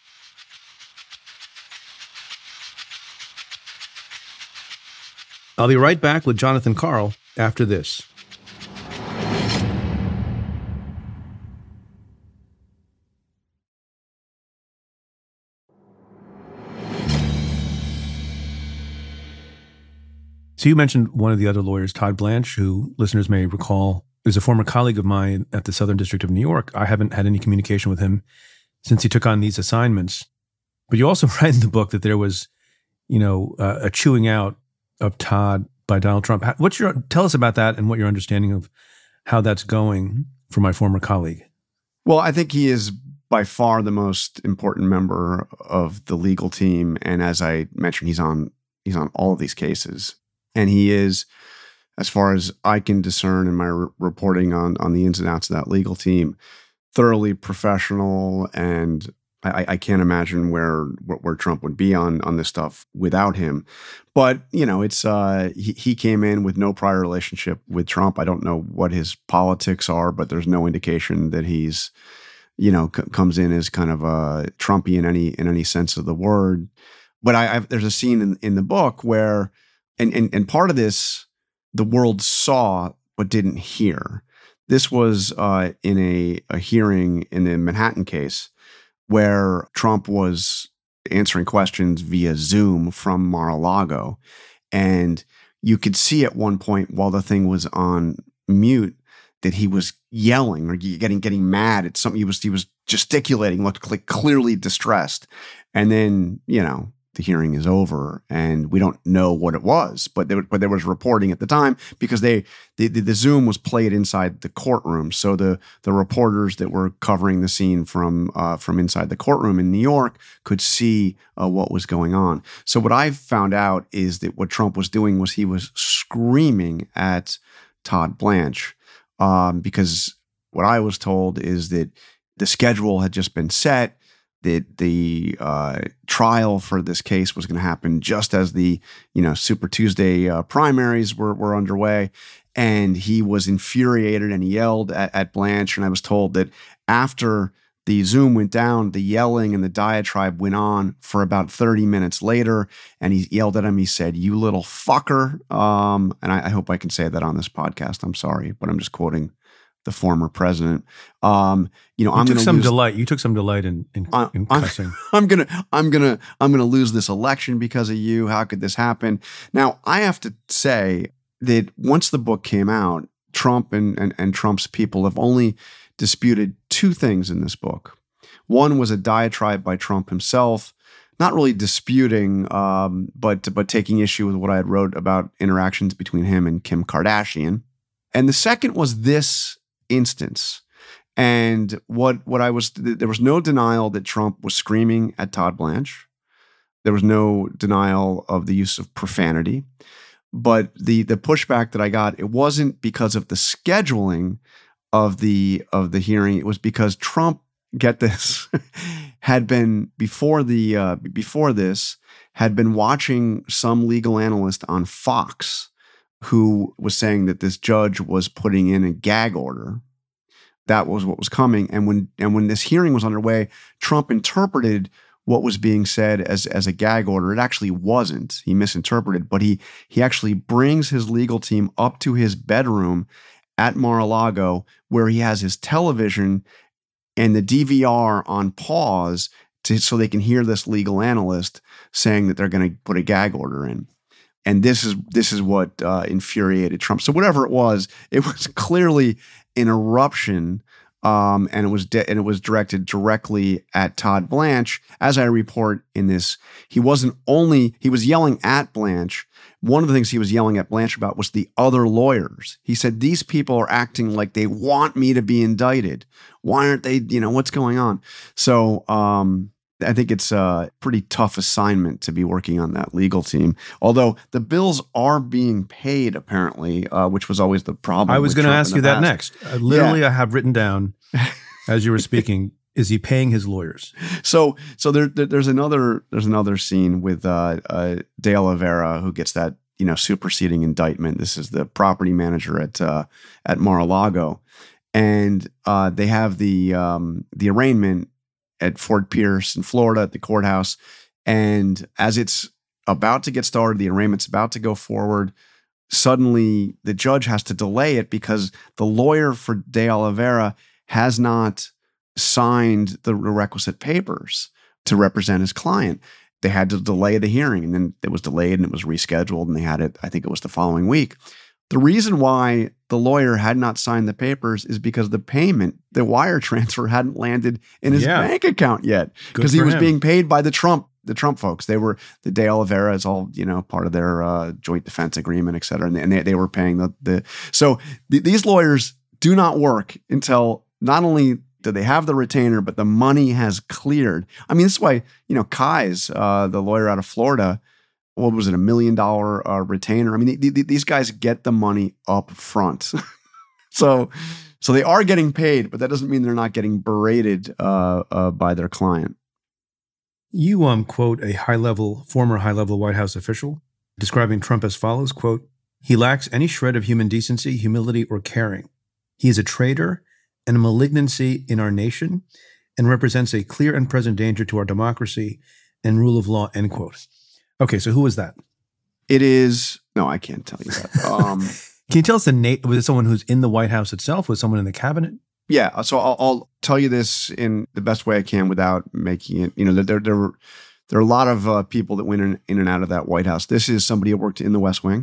I'll be right back with Jonathan Karl after this. So you mentioned one of the other lawyers, Todd Blanche, who listeners may recall is a former colleague of mine at the Southern District of New York. I haven't had any communication with him since he took on these assignments. But you also write in the book that there was, you know, uh, a chewing out of Todd by Donald Trump. What's your tell us about that and what your understanding of how that's going for my former colleague? Well, I think he is by far the most important member of the legal team, and as I mentioned, he's on he's on all of these cases. And he is, as far as I can discern in my re- reporting on, on the ins and outs of that legal team, thoroughly professional. And I, I can't imagine where, where where Trump would be on on this stuff without him. But, you know, it's uh, he, he came in with no prior relationship with Trump. I don't know what his politics are, but there's no indication that he's, you know, c- comes in as kind of a Trumpy in any in any sense of the word. But I, I've, there's a scene in, in the book where And, and and part of this, the world saw but didn't hear. This was uh, in a, a hearing in the Manhattan case where Trump was answering questions via Zoom from Mar-a-Lago. And you could see at one point while the thing was on mute that he was yelling or getting getting mad at something. He was, he was gesticulating, looked like clearly distressed. And then, you know, the hearing is over and we don't know what it was, but there, but there was reporting at the time because they the, the, the Zoom was played inside the courtroom. So the the reporters that were covering the scene from uh, from inside the courtroom in New York could see uh, what was going on. So what I found out is that what Trump was doing was he was screaming at Todd Blanche um, because what I was told is that the schedule had just been set. That the uh, trial for this case was going to happen just as the, you know, Super Tuesday uh, primaries were were underway, and he was infuriated and he yelled at, at Blanche. And I was told that after the Zoom went down, the yelling and the diatribe went on for about thirty minutes later. And he yelled at him. He said, "You little fucker!" Um, and I, I hope I can say that on this podcast. I'm sorry, but I'm just quoting the former president. Um, you know, you I'm took gonna some lose, delight. You took some delight in, in, uh, in I'm, cussing. I'm gonna, I'm gonna, I'm gonna lose this election because of you. How could this happen? Now, I have to say that once the book came out, Trump and, and, and Trump's people have only disputed two things in this book. One was a diatribe by Trump himself, not really disputing, um, but but taking issue with what I had wrote about interactions between him and Kim Kardashian. And the second was this instance. And what what I was, there was no denial that Trump was screaming at Todd Blanche. There was no denial of the use of profanity. But the the pushback that I got, it wasn't because of the scheduling of the of the hearing. It was because Trump, get this, had been before the uh, before this had been watching some legal analyst on Fox who was saying that this judge was putting in a gag order. That was what was coming. And when and when this hearing was underway, Trump interpreted what was being said as, as a gag order. It actually wasn't. He misinterpreted, but he he actually brings his legal team up to his bedroom at Mar-a-Lago where he has his television and the D V R on pause to, so they can hear this legal analyst saying that they're going to put a gag order in. And this is this is what uh, infuriated Trump. So whatever it was, it was clearly an eruption, um, and it was de- and it was directed directly at Todd Blanche. As I report in this, he wasn't only he was yelling at Blanche. One of the things he was yelling at Blanche about was the other lawyers. He said, "These people are acting like they want me to be indicted. Why aren't they? You know, what's going on?" So. Um, I think it's a pretty tough assignment to be working on that legal team. Although the bills are being paid, apparently, uh, which was always the problem. I was going to ask you that next. Uh, literally, yeah. I have written down as you were speaking. Is he paying his lawyers? So, so there, there, there's another there's another scene with uh, uh, De Oliveira who gets that you know superseding indictment. This is the property manager at uh, at Mar-a-Lago, and uh, they have the um, the arraignment at Fort Pierce in Florida at the courthouse. And as it's about to get started, the arraignment's about to go forward, suddenly the judge has to delay it because the lawyer for De Oliveira has not signed the requisite papers to represent his client. They had to delay the hearing, and then it was delayed and it was rescheduled, and they had it, I think it was the following week. The reason why the lawyer had not signed the papers is because the payment, the wire transfer, hadn't landed in his yeah. bank account yet because he was him. being paid by the Trump, the Trump folks. They were the De Oliveira is all you know part of their uh, joint defense agreement, et cetera, and they, and they, they were paying the the. So th- these lawyers do not work until not only do they have the retainer, but the money has cleared. I mean, this is why you know Kais, uh, the lawyer out of Florida. What was it, a million dollar uh, retainer? I mean, th- th- these guys get the money up front. so so they are getting paid, but that doesn't mean they're not getting berated uh, uh, by their client. You um quote a high-level, former high-level White House official describing Trump as follows, quote, "He lacks any shred of human decency, humility, or caring. He is a traitor and a malignancy in our nation and represents a clear and present danger to our democracy and rule of law," end quote. Okay, so who was that? It is, no, I can't tell you that. Um, Can you tell us the name? Was it someone who's in the White House itself? Was someone in the cabinet? Yeah, so I'll, I'll tell you this in the best way I can without making it, you know, there, there, were, there are a lot of uh, people that went in, in and out of that White House. This is somebody who worked in the West Wing.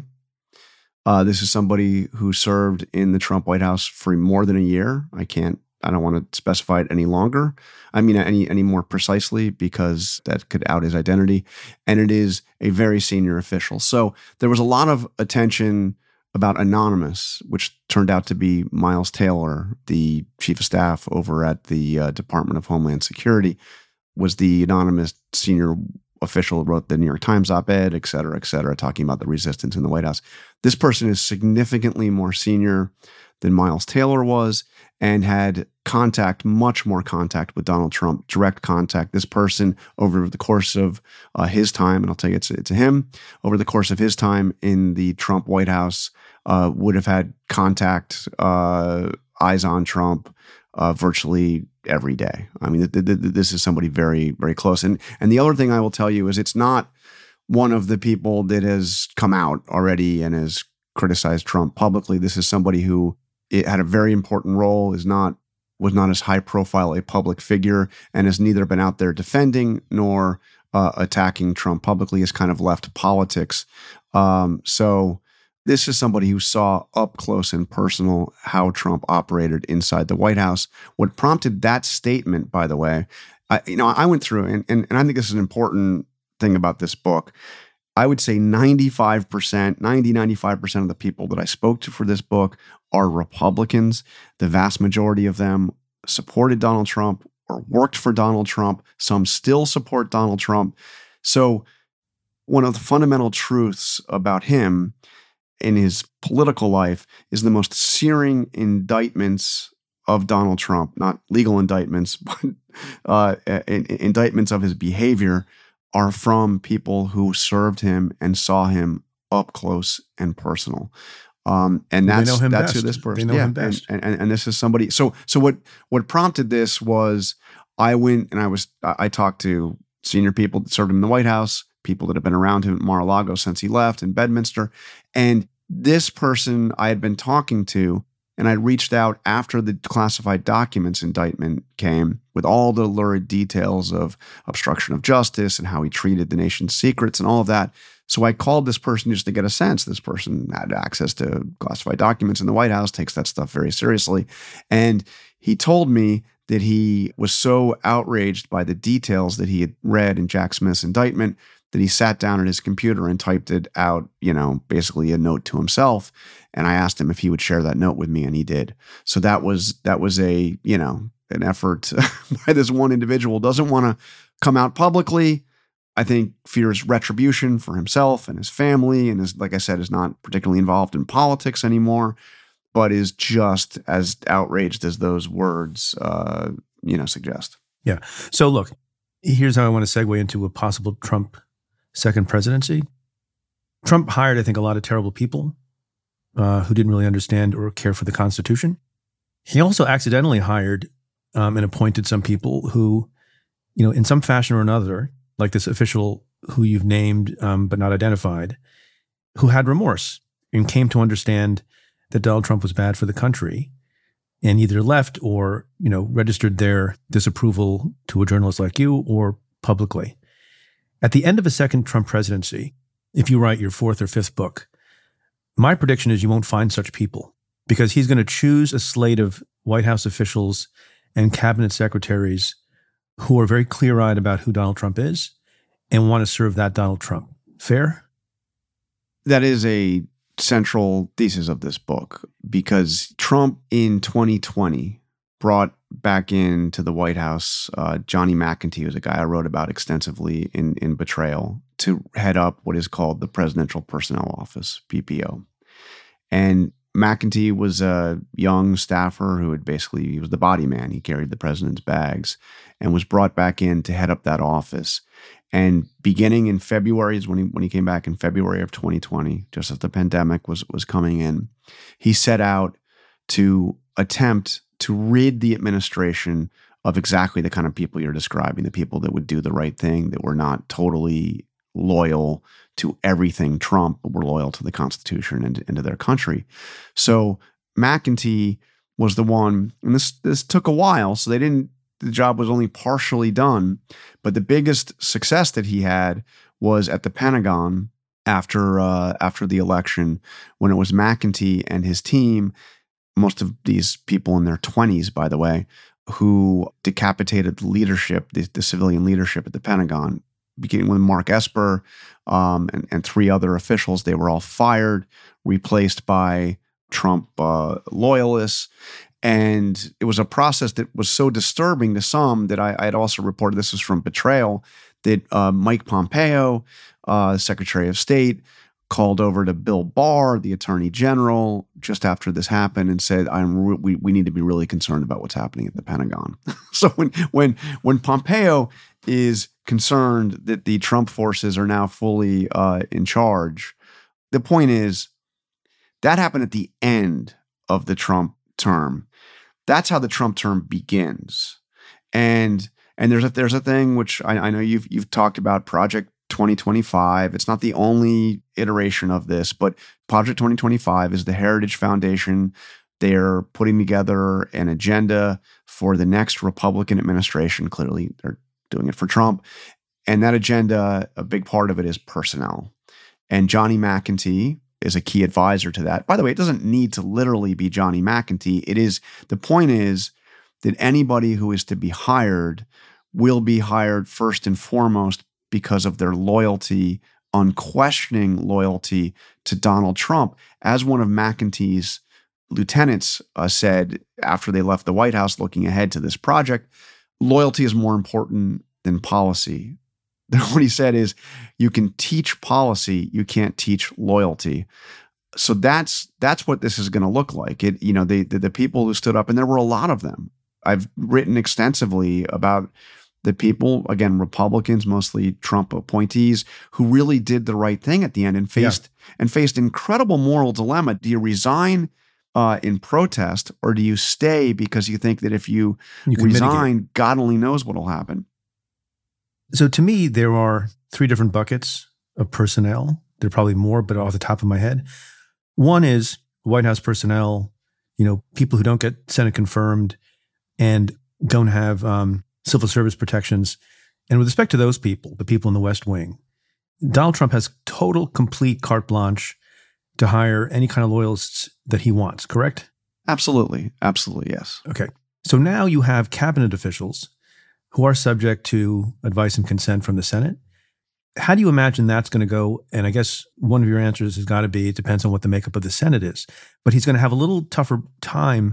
Uh, this is somebody who served in the Trump White House for more than a year. I can't, I don't want to specify it any longer. I mean, any any more precisely, because that could out his identity. And it is a very senior official. So there was a lot of attention about Anonymous, which turned out to be Miles Taylor, the chief of staff over at the uh, Department of Homeland Security, was the anonymous senior official who wrote the New York Times op-ed, et cetera, et cetera, talking about the resistance in the White House. This person is significantly more senior than Miles Taylor was and had contact, much more contact with Donald Trump, direct contact. This person, over the course of uh, his time, and I'll tell you it's, it's him, over the course of his time in the Trump White House, uh, would have had contact, uh, eyes on Trump uh, virtually every day. I mean, th- th- this is somebody very, very close. And, and the other thing I will tell you is it's not one of the people that has come out already and has criticized Trump publicly. This is somebody who it had a very important role, is not was not as high profile a public figure, and has neither been out there defending nor uh, attacking Trump publicly, has kind of left politics. Um, so this is somebody who saw up close and personal how Trump operated inside the White House. What prompted that statement, by the way, I, you know, I went through, and, and, and I think this is an important thing about this book. I would say ninety-five percent, ninety, ninety-five percent of the people that I spoke to for this book are Republicans. The vast majority of them supported Donald Trump or worked for Donald Trump. Some still support Donald Trump. So one of the fundamental truths about him in his political life is the most searing indictments of Donald Trump, not legal indictments, but uh, in, indictments of his behavior, are from people who served him and saw him up close and personal. Um, and that's, they know him that's best. who this person They know yeah, him best. And, and, and this is somebody. So, so what, what prompted this was I went and I was, I talked to senior people that served him in the White House, people that have been around him at Mar-a-Lago since he left, in Bedminster. And this person I had been talking to, and I reached out after the classified documents indictment came with all the lurid details of obstruction of justice and how he treated the nation's secrets and all of that. So I called this person just to get a sense. This person had access to classified documents in the White House, takes that stuff very seriously. And he told me that he was so outraged by the details that he had read in Jack Smith's indictment that he sat down at his computer and typed it out, you know, basically a note to himself. And I asked him if he would share that note with me, and he did. So that was that was a, you know, an effort by this one individual. Doesn't want to come out publicly. I think fears retribution for himself and his family, and is, like I said, is not particularly involved in politics anymore, but is just as outraged as those words, uh, you know, suggest. Yeah. So look, here's how I want to segue into a possible Trump second presidency. Trump hired, I think, a lot of terrible people uh, who didn't really understand or care for the Constitution. He also accidentally hired um, and appointed some people who, you know, in some fashion or another, like this official who you've named um, but not identified, who had remorse and came to understand that Donald Trump was bad for the country, and either left or, you know, registered their disapproval to a journalist like you or publicly. At the end of a second Trump presidency, if you write your fourth or fifth book, my prediction is you won't find such people, because he's going to choose a slate of White House officials and cabinet secretaries who are very clear-eyed about who Donald Trump is and want to serve that Donald Trump. Fair? That is a central thesis of this book, because Trump in twenty twenty brought back into the White House uh, Johnny McEntee, who's a guy I wrote about extensively in, in Betrayal, to head up what is called the Presidential Personnel Office, P P O. And McEntee was a young staffer who had basically, he was the body man. He carried the president's bags and was brought back in to head up that office. And beginning in February is when he when he came back in February of twenty twenty, just as the pandemic was was coming in, he set out to attempt to rid the administration of exactly the kind of people you're describing, the people that would do the right thing, that were not totally loyal to everything Trump, but were loyal to the Constitution and, and to their country. So McEntee was the one, and this this took a while, so they didn't, the job was only partially done, but the biggest success that he had was at the Pentagon after uh, after the election, when it was McEntee and his team, most of these people in their twenties, by the way, who decapitated the leadership, the, the civilian leadership at the Pentagon, beginning with Mark Esper um, and, and three other officials. They were all fired, replaced by Trump uh, loyalists. And it was a process that was so disturbing to some that I, I had also reported, this was from Betrayal, that uh, Mike Pompeo, uh, Secretary of State, called over to Bill Barr, the Attorney General, just after this happened, and said, "I'm re- we we need to be really concerned about what's happening at the Pentagon." So when when when Pompeo is concerned that the Trump forces are now fully uh, in charge, the point is that happened at the end of the Trump term. That's how the Trump term begins, and and there's a there's a thing which I, I know you've you've talked about, Project twenty twenty-five. It's not the only iteration of this, but Project twenty twenty-five is the Heritage Foundation. They're putting together an agenda for the next Republican administration. Clearly, they're doing it for Trump. And that agenda, a big part of it is personnel. And Johnny McEntee is a key advisor to that. By the way, it doesn't need to literally be Johnny McEntee. It is, the point is that anybody who is to be hired will be hired first and foremost because of their loyalty unquestioning loyalty to Donald Trump. As one of McEntee's lieutenants uh, said after they left the White House looking ahead to this project, loyalty is more important than policy. What he said is, you can teach policy, you can't teach loyalty. So that's that's what this is going to look like. It, you know, the, the the people who stood up, and there were a lot of them. I've written extensively about the people, again, Republicans, mostly Trump appointees, who really did the right thing at the end and faced yeah. and faced incredible moral dilemma. Do you resign uh, in protest, or do you stay because you think that if you, you resign, mitigate. God only knows what will happen? So to me, there are three different buckets of personnel. There are probably more, but off the top of my head. One is White House personnel, you know, people who don't get Senate confirmed and don't have um, civil service protections. And with respect to those people, the people in the West Wing, Donald Trump has total, complete carte blanche to hire any kind of loyalists that he wants, correct? Absolutely. Absolutely, yes. Okay. So now you have cabinet officials who are subject to advice and consent from the Senate. How do you imagine that's going to go? And I guess one of your answers has got to be, it depends on what the makeup of the Senate is. But he's going to have a little tougher time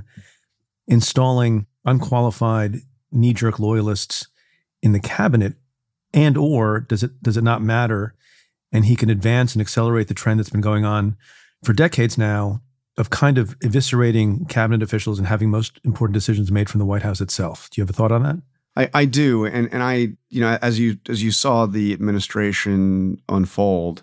installing unqualified knee-jerk loyalists in the cabinet, and or does it does it not matter? And he can advance and accelerate the trend that's been going on for decades now of kind of eviscerating cabinet officials and having most important decisions made from the White House itself. Do you have a thought on that? I, I do, and and I, you know, as you as you saw the administration unfold,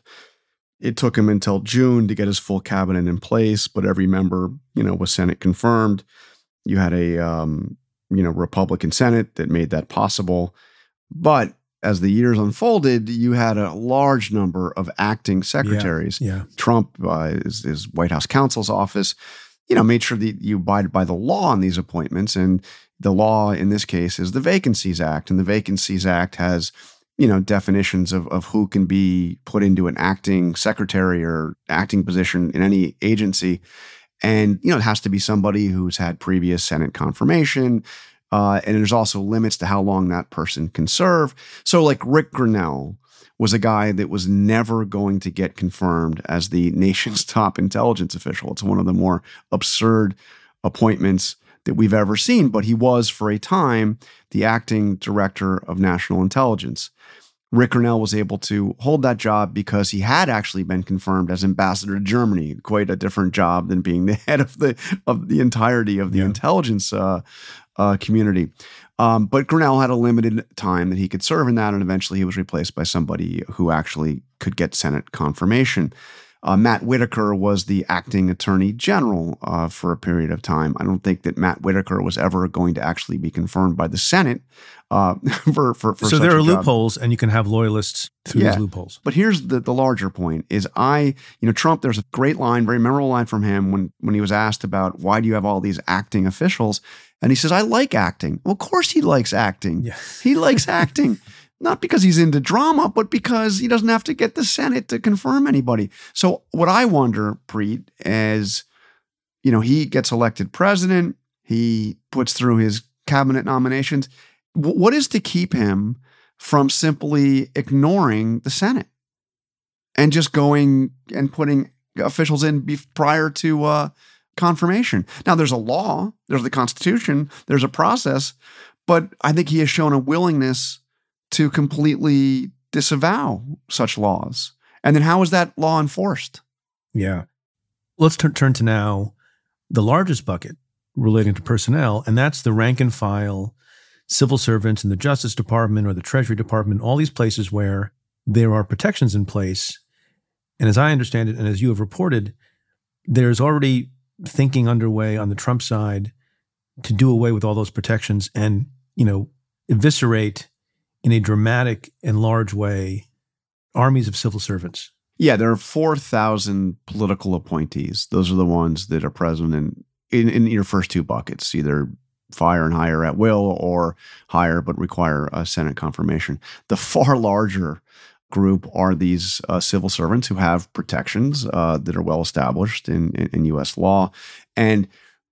it took him until June to get his full cabinet in place, but every member, you know, was Senate confirmed. You had a, um, you know, Republican Senate that made that possible, but as the years unfolded, you had a large number of acting secretaries. Yeah, yeah. Trump, uh, his, his White House counsel's office, you know, made sure that you abided by the law on these appointments. And the law in this case is the Vacancies Act. And the Vacancies Act has, you know, definitions of, of who can be put into an acting secretary or acting position in any agency. And, you know, it has to be somebody who's had previous Senate confirmation. Uh, and there's also limits to how long that person can serve. So like Rick Grenell was a guy that was never going to get confirmed as the nation's top intelligence official. It's one of the more absurd appointments that we've ever seen, but he was for a time the acting director of national intelligence. Rick Grenell was able to hold that job because he had actually been confirmed as ambassador to Germany, quite a different job than being the head of the of the entirety of the yeah. intelligence uh, uh, community. Um, but Grenell had a limited time that he could serve in that, and eventually he was replaced by somebody who actually could get Senate confirmation. Uh, Matt Whitaker was the acting attorney general uh, for a period of time. I don't think that Matt Whitaker was ever going to actually be confirmed by the Senate uh, for, for, for so such there are a job. Loopholes, and you can have loyalists through yeah. these loopholes. But here's the, the larger point is I, you know, Trump, there's a great line, very memorable line from him when, when he was asked about why do you have all these acting officials? And he says, I like acting. Well, of course he likes acting. Yeah. He likes acting. Not because he's into drama, but because he doesn't have to get the Senate to confirm anybody. So what I wonder, Preet, is, you know, he gets elected president. He puts through his cabinet nominations. W- what is to keep him from simply ignoring the Senate and just going and putting officials in be- prior to uh, confirmation? Now, there's a law, there's the Constitution, there's a process, but I think he has shown a willingness to completely disavow such laws. And then how is that law enforced? Yeah. Let's t- turn to now the largest bucket relating to personnel, and that's the rank and file civil servants in the Justice Department or the Treasury Department, all these places where there are protections in place. And as I understand it, and as you have reported, there's already thinking underway on the Trump side to do away with all those protections and, you know, eviscerate in a dramatic and large way armies of civil servants. Yeah, there are four thousand political appointees. Those are the ones that are present in, in, in your first two buckets, either fire and hire at will or hire but require a Senate confirmation. The far larger group are these uh, civil servants who have protections uh, that are well established in, in, in U S law. And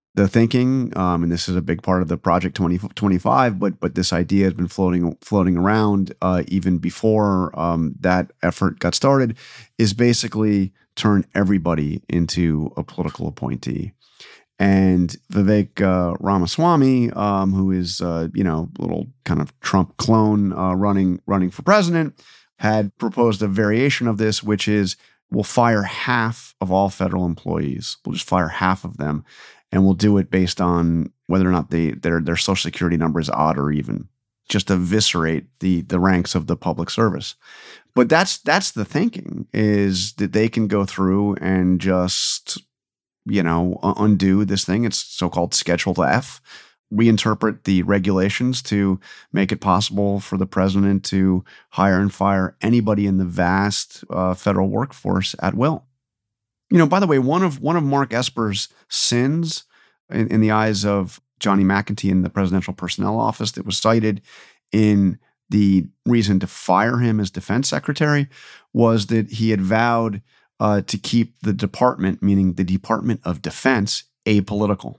the thinking, um, and this is a big part of the Project twenty twenty-five, but but this idea has been floating floating around uh, even before um, that effort got started, is basically turn everybody into a political appointee. And Vivek uh, Ramaswamy, um, who is uh, you know a little kind of Trump clone uh, running running for president, had proposed a variation of this, which is we'll fire half of all federal employees. We'll just fire half of them, and we'll do it based on whether or not they their their social security number is odd or even. Just eviscerate the the ranks of the public service. But that's that's the thinking, is that they can go through and just, you know, undo this thing. It's so-called Schedule F, reinterpret the regulations to make it possible for the president to hire and fire anybody in the vast uh, federal workforce at will. You know, by the way, one of one of Mark Esper's sins in, in the eyes of Johnny McEntee in the Presidential Personnel Office that was cited in the reason to fire him as defense secretary was that he had vowed uh, to keep the department, meaning the Department of Defense, apolitical.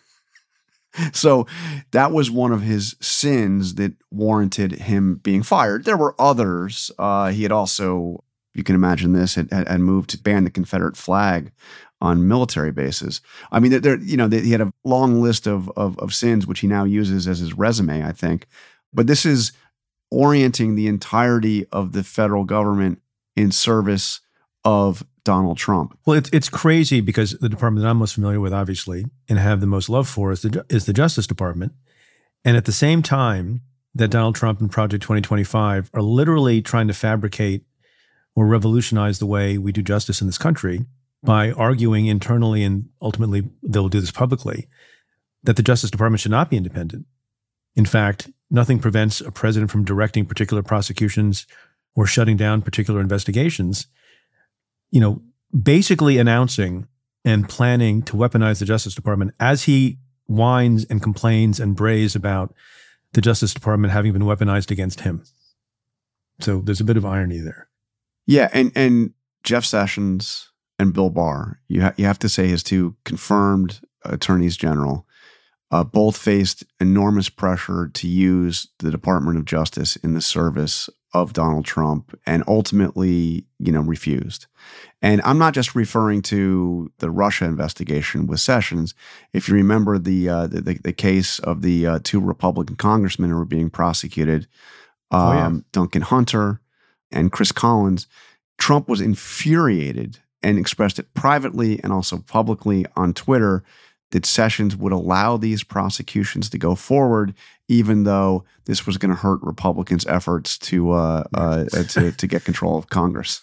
So that was one of his sins that warranted him being fired. There were others. Uh, he had also, you can imagine this, had, had moved to ban the Confederate flag on military bases. I mean, there, you know, he had a long list of, of of sins, which he now uses as his resume, I think. But this is orienting the entirety of the federal government in service of Donald Trump. Well, it's it's crazy because the department that I'm most familiar with, obviously, and have the most love for is the is the Justice Department. And at the same time that Donald Trump and Project twenty twenty-five are literally trying to fabricate or revolutionize the way we do justice in this country by arguing internally, and ultimately they'll do this publicly, that the Justice Department should not be independent. In fact, nothing prevents a president from directing particular prosecutions or shutting down particular investigations. You know, basically announcing and planning to weaponize the Justice Department as he whines and complains and brays about the Justice Department having been weaponized against him. So there's a bit of irony there. Yeah, and and Jeff Sessions and Bill Barr, you, ha- you have to say his two confirmed attorneys general, uh, both faced enormous pressure to use the Department of Justice in the service of Donald Trump, and ultimately, you know, refused. And I'm not just referring to the Russia investigation with Sessions. If you remember the uh, the, the case of the uh, two Republican congressmen who were being prosecuted, um, oh, yeah. Duncan Hunter and Chris Collins, Trump was infuriated and expressed it privately and also publicly on Twitter that Sessions would allow these prosecutions to go forward, even though this was going to hurt Republicans' efforts to uh, uh, to to get control of Congress.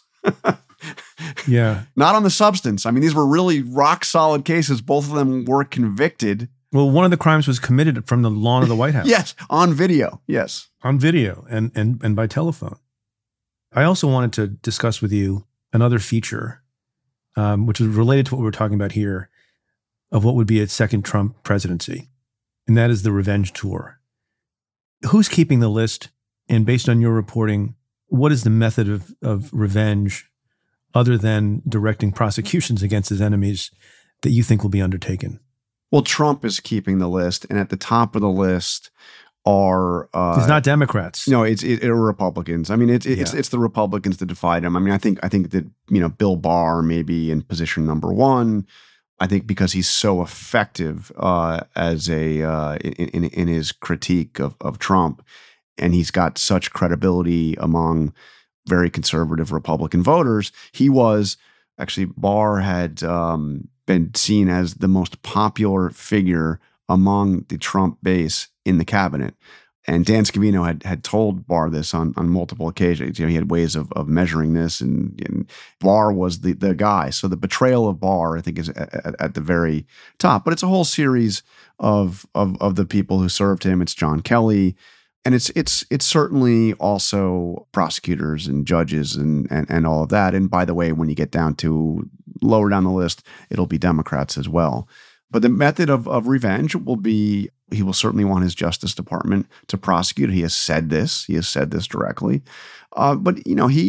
Yeah, not on the substance. I mean, these were really rock solid cases. Both of them were convicted. Well, one of the crimes was committed from the lawn of the White House. Yes, on video. Yes, on video and and and by telephone. I also wanted to discuss with you another feature, um, which is related to what we were talking about here, of what would be a second Trump presidency, and that is the revenge tour. Who's keeping the list? And based on your reporting, what is the method of, of revenge other than directing prosecutions against his enemies that you think will be undertaken? Well, Trump is keeping the list, and at the top of the list are uh, it's not Democrats. No, it's it, it are Republicans. I mean, it's it's yeah. it's the Republicans that divide him. I mean, I think I think that you know Bill Barr may be in position number one. I think because he's so effective uh, as a uh, in, in in his critique of of Trump, and he's got such credibility among very conservative Republican voters. He was actually Barr had um, been seen as the most popular figure among the Trump base in the cabinet. And Dan Scavino had had told Barr this on, on multiple occasions. You know, he had ways of of measuring this, and, and Barr was the the guy. So the betrayal of Barr, I think, is at, at the very top. But it's a whole series of of of the people who served him. It's John Kelly, and it's it's it's certainly also prosecutors and judges and and and all of that. And by the way, when you get down to lower down the list, it'll be Democrats as well. But the method of, of revenge will be, he will certainly want his Justice Department to prosecute. He has said this. He has said this directly. Uh, but, you know, he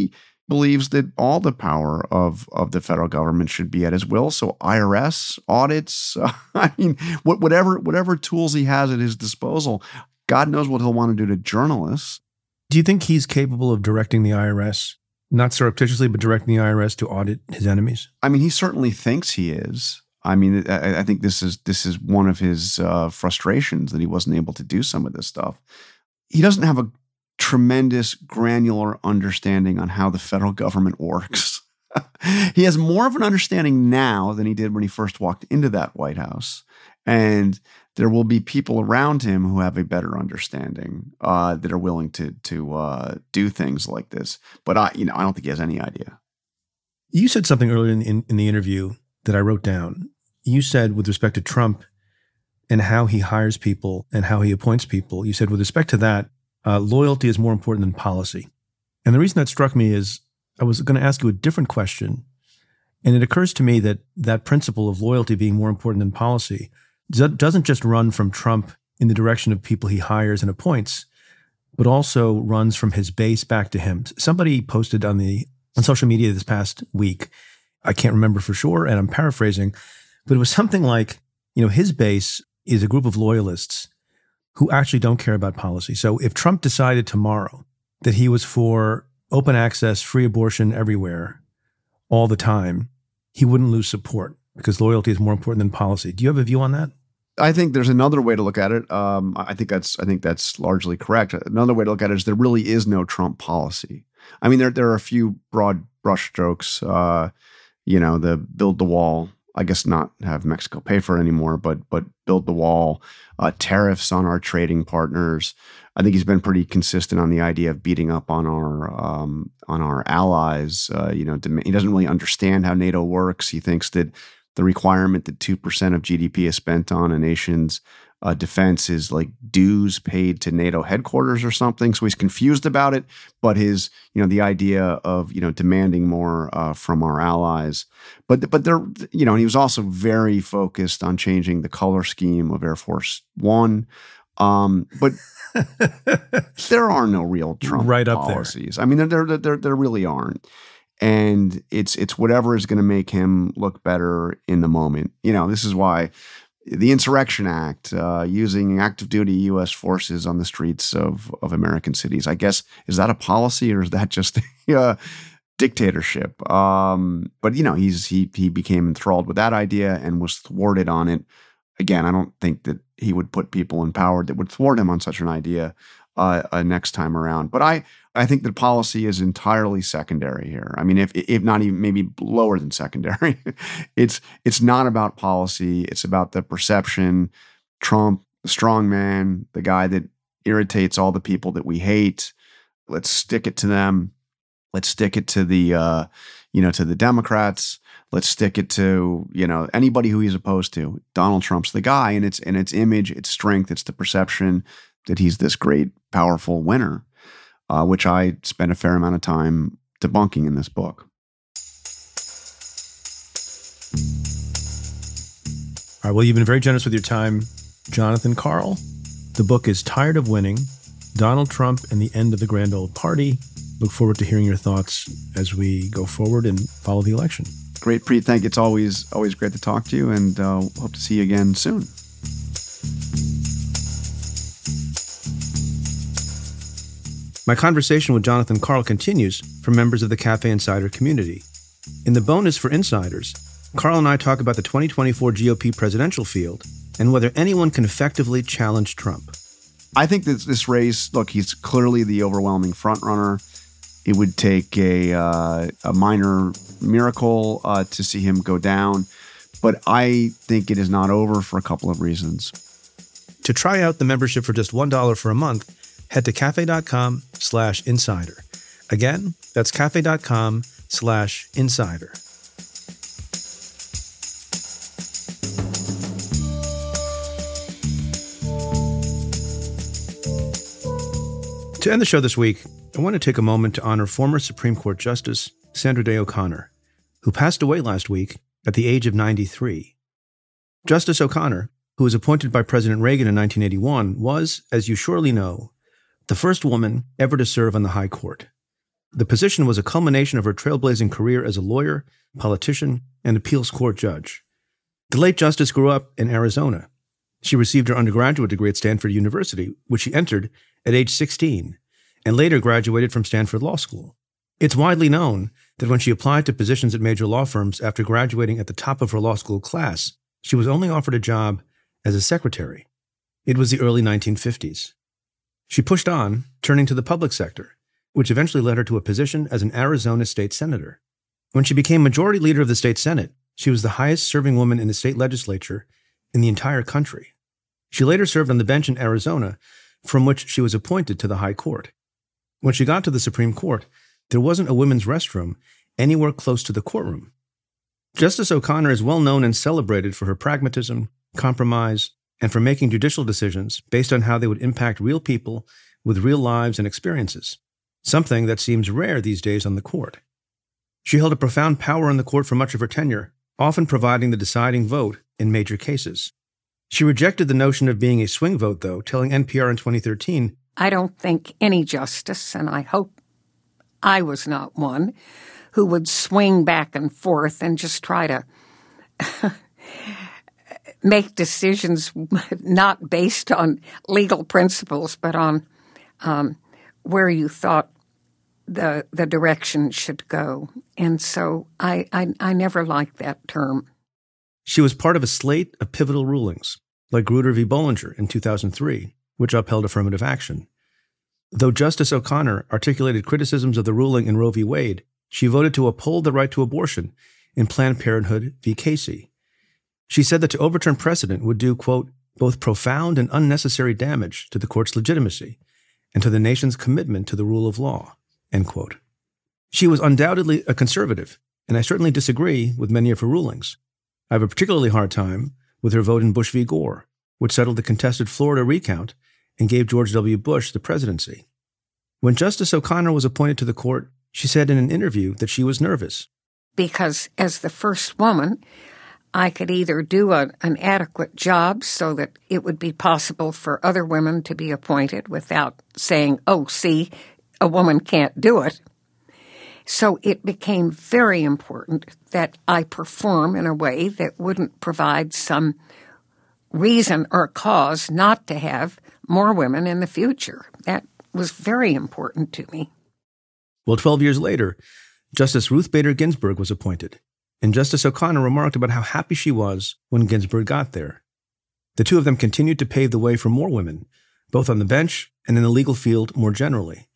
believes that all the power of, of the federal government should be at his will. So I R S, audits, uh, I mean, what, whatever whatever tools he has at his disposal, God knows what he'll want to do to journalists. Do you think he's capable of directing the I R S, not surreptitiously, but directing the I R S to audit his enemies? I mean, he certainly thinks he is. I mean, I, I think this is this is one of his uh, frustrations that he wasn't able to do some of this stuff. He doesn't have a tremendous granular understanding on how the federal government works. He has more of an understanding now than he did when he first walked into that White House. And there will be people around him who have a better understanding uh, that are willing to to uh, do things like this. But I, you know, I don't think he has any idea. You said something earlier in, in, in the interview that I wrote down. You said with respect to Trump and how he hires people and how he appoints people, you said with respect to that, Uh, loyalty is more important than policy. And the reason that struck me is I was going to ask you a different question. And it occurs to me that that principle of loyalty being more important than policy doesn't just run from Trump in the direction of people he hires and appoints, but also runs from his base back to him. Somebody posted on the on social media this past week, I can't remember for sure, and I'm paraphrasing, but it was something like, you know, his base is a group of loyalists who actually don't care about policy. So if Trump decided tomorrow that he was for open access, free abortion everywhere, all the time, he wouldn't lose support because loyalty is more important than policy. Do you have a view on that? I think there's another way to look at it. Um, I think that's I think that's largely correct. Another way to look at it is there really is no Trump policy. I mean, there there are a few broad brushstrokes. Uh, you know, the build the wall. I guess not have Mexico pay for it anymore, but but build the wall, uh, tariffs on our trading partners. I think he's been pretty consistent on the idea of beating up on our um, on our allies. Uh, you know, he doesn't really understand how NATO works. He thinks that the requirement that two percent of G D P is spent on a nation's uh, defense is like dues paid to NATO headquarters or something. So he's confused about it. But his, you know, the idea of, you know, demanding more uh, from our allies. But, but there, you know, and he was also very focused on changing the color scheme of Air Force One. Um, but there are no real Trump right up policies. There. I mean, there, there, there, there really aren't. And it's it's whatever is going to make him look better in the moment. You know, this is why the Insurrection Act, uh, using active duty U S forces on the streets of, of American cities, I guess, is that a policy or is that just a uh, dictatorship? Um, but, you know, he's he he became enthralled with that idea and was thwarted on it. Again, I don't think that he would put people in power that would thwart him on such an idea uh, uh, next time around. But I I think that policy is entirely secondary here. I mean, if if not even maybe lower than secondary, it's it's not about policy. It's about the perception. Trump, the strong man, the guy that irritates all the people that we hate. Let's stick it to them. Let's stick it to the uh, you know to the Democrats. Let's stick it to, you know, anybody who he's opposed to. Donald Trump's the guy, and it's and its image, its strength, it's the perception that he's this great, powerful winner. Uh, which I spent a fair amount of time debunking in this book. All right, well, you've been very generous with your time, Jonathan Karl. The book is Tired of Winning, Donald Trump and the End of the Grand Old Party. Look forward to hearing your thoughts as we go forward and follow the election. Great, Preet. Thank you. It's always, always great to talk to you, and uh, hope to see you again soon. My conversation with Jonathan Karl continues for members of the Cafe Insider community. In the bonus for insiders, Karl and I talk about the twenty twenty-four G O P presidential field and whether anyone can effectively challenge Trump. I think that this race, look, he's clearly the overwhelming frontrunner. It would take a, uh, a minor miracle uh, to see him go down, but I think it is not over for a couple of reasons. To try out the membership for just one dollar for a month, head to cafe.com slash insider. Again, that's cafe.com slash insider. To end the show this week, I want to take a moment to honor former Supreme Court Justice Sandra Day O'Connor, who passed away last week at the age of ninety-three. Justice O'Connor, who was appointed by President Reagan in nineteen eighty-one, was, as you surely know, the first woman ever to serve on the High Court. The position was a culmination of her trailblazing career as a lawyer, politician, and appeals court judge. The late Justice grew up in Arizona. She received her undergraduate degree at Stanford University, which she entered at age sixteen, and later graduated from Stanford Law School. It's widely known that when she applied to positions at major law firms after graduating at the top of her law school class, she was only offered a job as a secretary. It was the early nineteen fifties. She pushed on, turning to the public sector, which eventually led her to a position as an Arizona state senator. When she became majority leader of the state Senate, she was the highest-serving woman in the state legislature in the entire country. She later served on the bench in Arizona, from which she was appointed to the High Court. When she got to the Supreme Court, there wasn't a women's restroom anywhere close to the courtroom. Justice O'Connor is well known and celebrated for her pragmatism, compromise, and for making judicial decisions based on how they would impact real people with real lives and experiences, something that seems rare these days on the court. She held a profound power on the court for much of her tenure, often providing the deciding vote in major cases. She rejected the notion of being a swing vote, though, telling N P R in twenty thirteen, "I don't think any justice, and I hope I was not one, who would swing back and forth and just try to make decisions not based on legal principles, but on um, where you thought the the direction should go." And so I, I, I never liked that term. She was part of a slate of pivotal rulings, like Grutter v. Bollinger in two thousand three, which upheld affirmative action. Though Justice O'Connor articulated criticisms of the ruling in Roe v. Wade, she voted to uphold the right to abortion in Planned Parenthood v. Casey. She said that to overturn precedent would do, quote, both profound and unnecessary damage to the court's legitimacy and to the nation's commitment to the rule of law, end quote. She was undoubtedly a conservative, and I certainly disagree with many of her rulings. I have a particularly hard time with her vote in Bush v. Gore, which settled the contested Florida recount and gave George W. Bush the presidency. When Justice O'Connor was appointed to the court, she said in an interview that she was nervous. Because as the first woman, I could either do a, an adequate job so that it would be possible for other women to be appointed without saying, oh, see, a woman can't do it. So it became very important that I perform in a way that wouldn't provide some reason or cause not to have more women in the future. That was very important to me. Well, twelve years later, Justice Ruth Bader Ginsburg was appointed, and Justice O'Connor remarked about how happy she was when Ginsburg got there. The two of them continued to pave the way for more women, both on the bench and in the legal field more generally.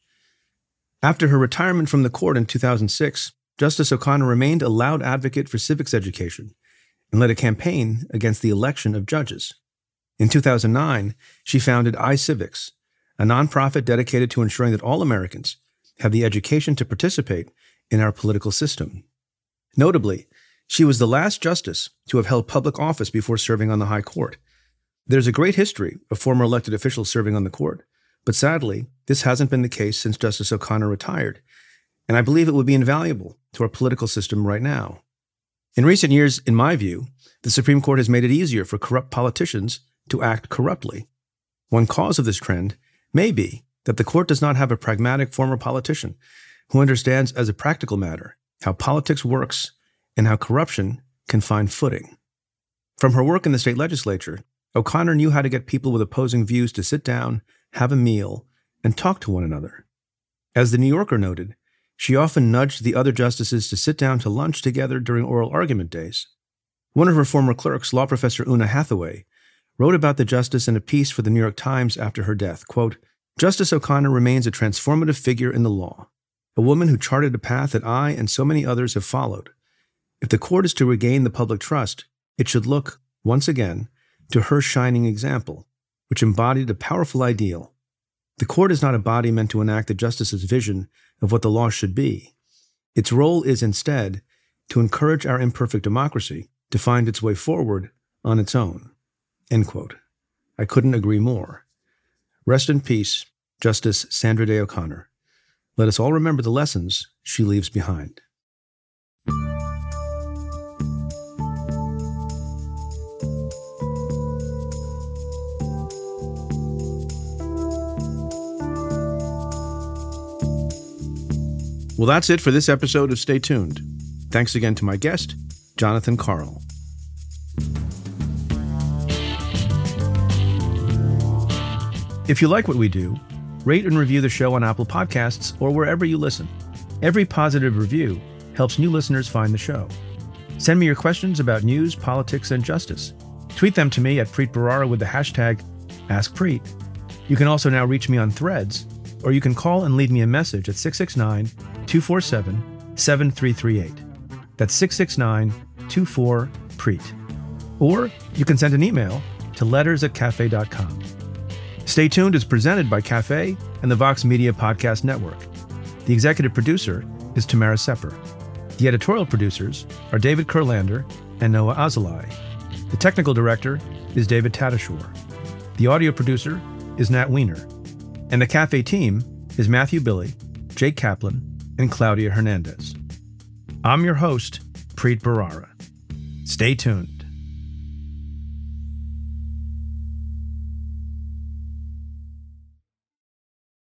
After her retirement from the court in two thousand six, Justice O'Connor remained a loud advocate for civics education and led a campaign against the election of judges. In two thousand nine, she founded iCivics, a nonprofit dedicated to ensuring that all Americans have the education to participate in our political system. Notably, she was the last justice to have held public office before serving on the High Court. There's a great history of former elected officials serving on the court, but sadly, this hasn't been the case since Justice O'Connor retired, and I believe it would be invaluable to our political system right now. In recent years, in my view, the Supreme Court has made it easier for corrupt politicians to act corruptly. One cause of this trend may be that the court does not have a pragmatic former politician who understands as a practical matter how politics works and how corruption can find footing. From her work in the state legislature, O'Connor knew how to get people with opposing views to sit down, have a meal, and talk to one another. As the New Yorker noted, she often nudged the other justices to sit down to lunch together during oral argument days. One of her former clerks, law professor Una Hathaway, wrote about the justice in a piece for the New York Times after her death, quote, Justice O'Connor remains a transformative figure in the law, a woman who charted a path that I and so many others have followed. If the court is to regain the public trust, it should look, once again, to her shining example, which embodied a powerful ideal. The court is not a body meant to enact the justice's vision of what the law should be. Its role is instead to encourage our imperfect democracy to find its way forward on its own. End quote. I couldn't agree more. Rest in peace, Justice Sandra Day O'Connor. Let us all remember the lessons she leaves behind. Well, that's it for this episode of Stay Tuned. Thanks again to my guest, Jonathan Karl. If you like what we do, rate and review the show on Apple Podcasts or wherever you listen. Every positive review helps new listeners find the show. Send me your questions about news, politics, and justice. Tweet them to me at Preet Bharara with the hashtag AskPreet. You can also now reach me on Threads, or you can call and leave me a message at six six nine, two four seven, seven three three eight. That's six six nine, two four, preet. Or you can send an email to letters at cafe dot com. Stay Tuned is presented by Cafe and the Vox Media Podcast Network. The executive producer is Tamara Sepper. The editorial producers are David Kurlander and Noah Azulai. The technical director is David Tadashore. The audio producer is Nat Weiner. And the Cafe team is Matthew Billy, Jake Kaplan, and Claudia Hernandez. I'm your host, Preet Bharara. Stay tuned.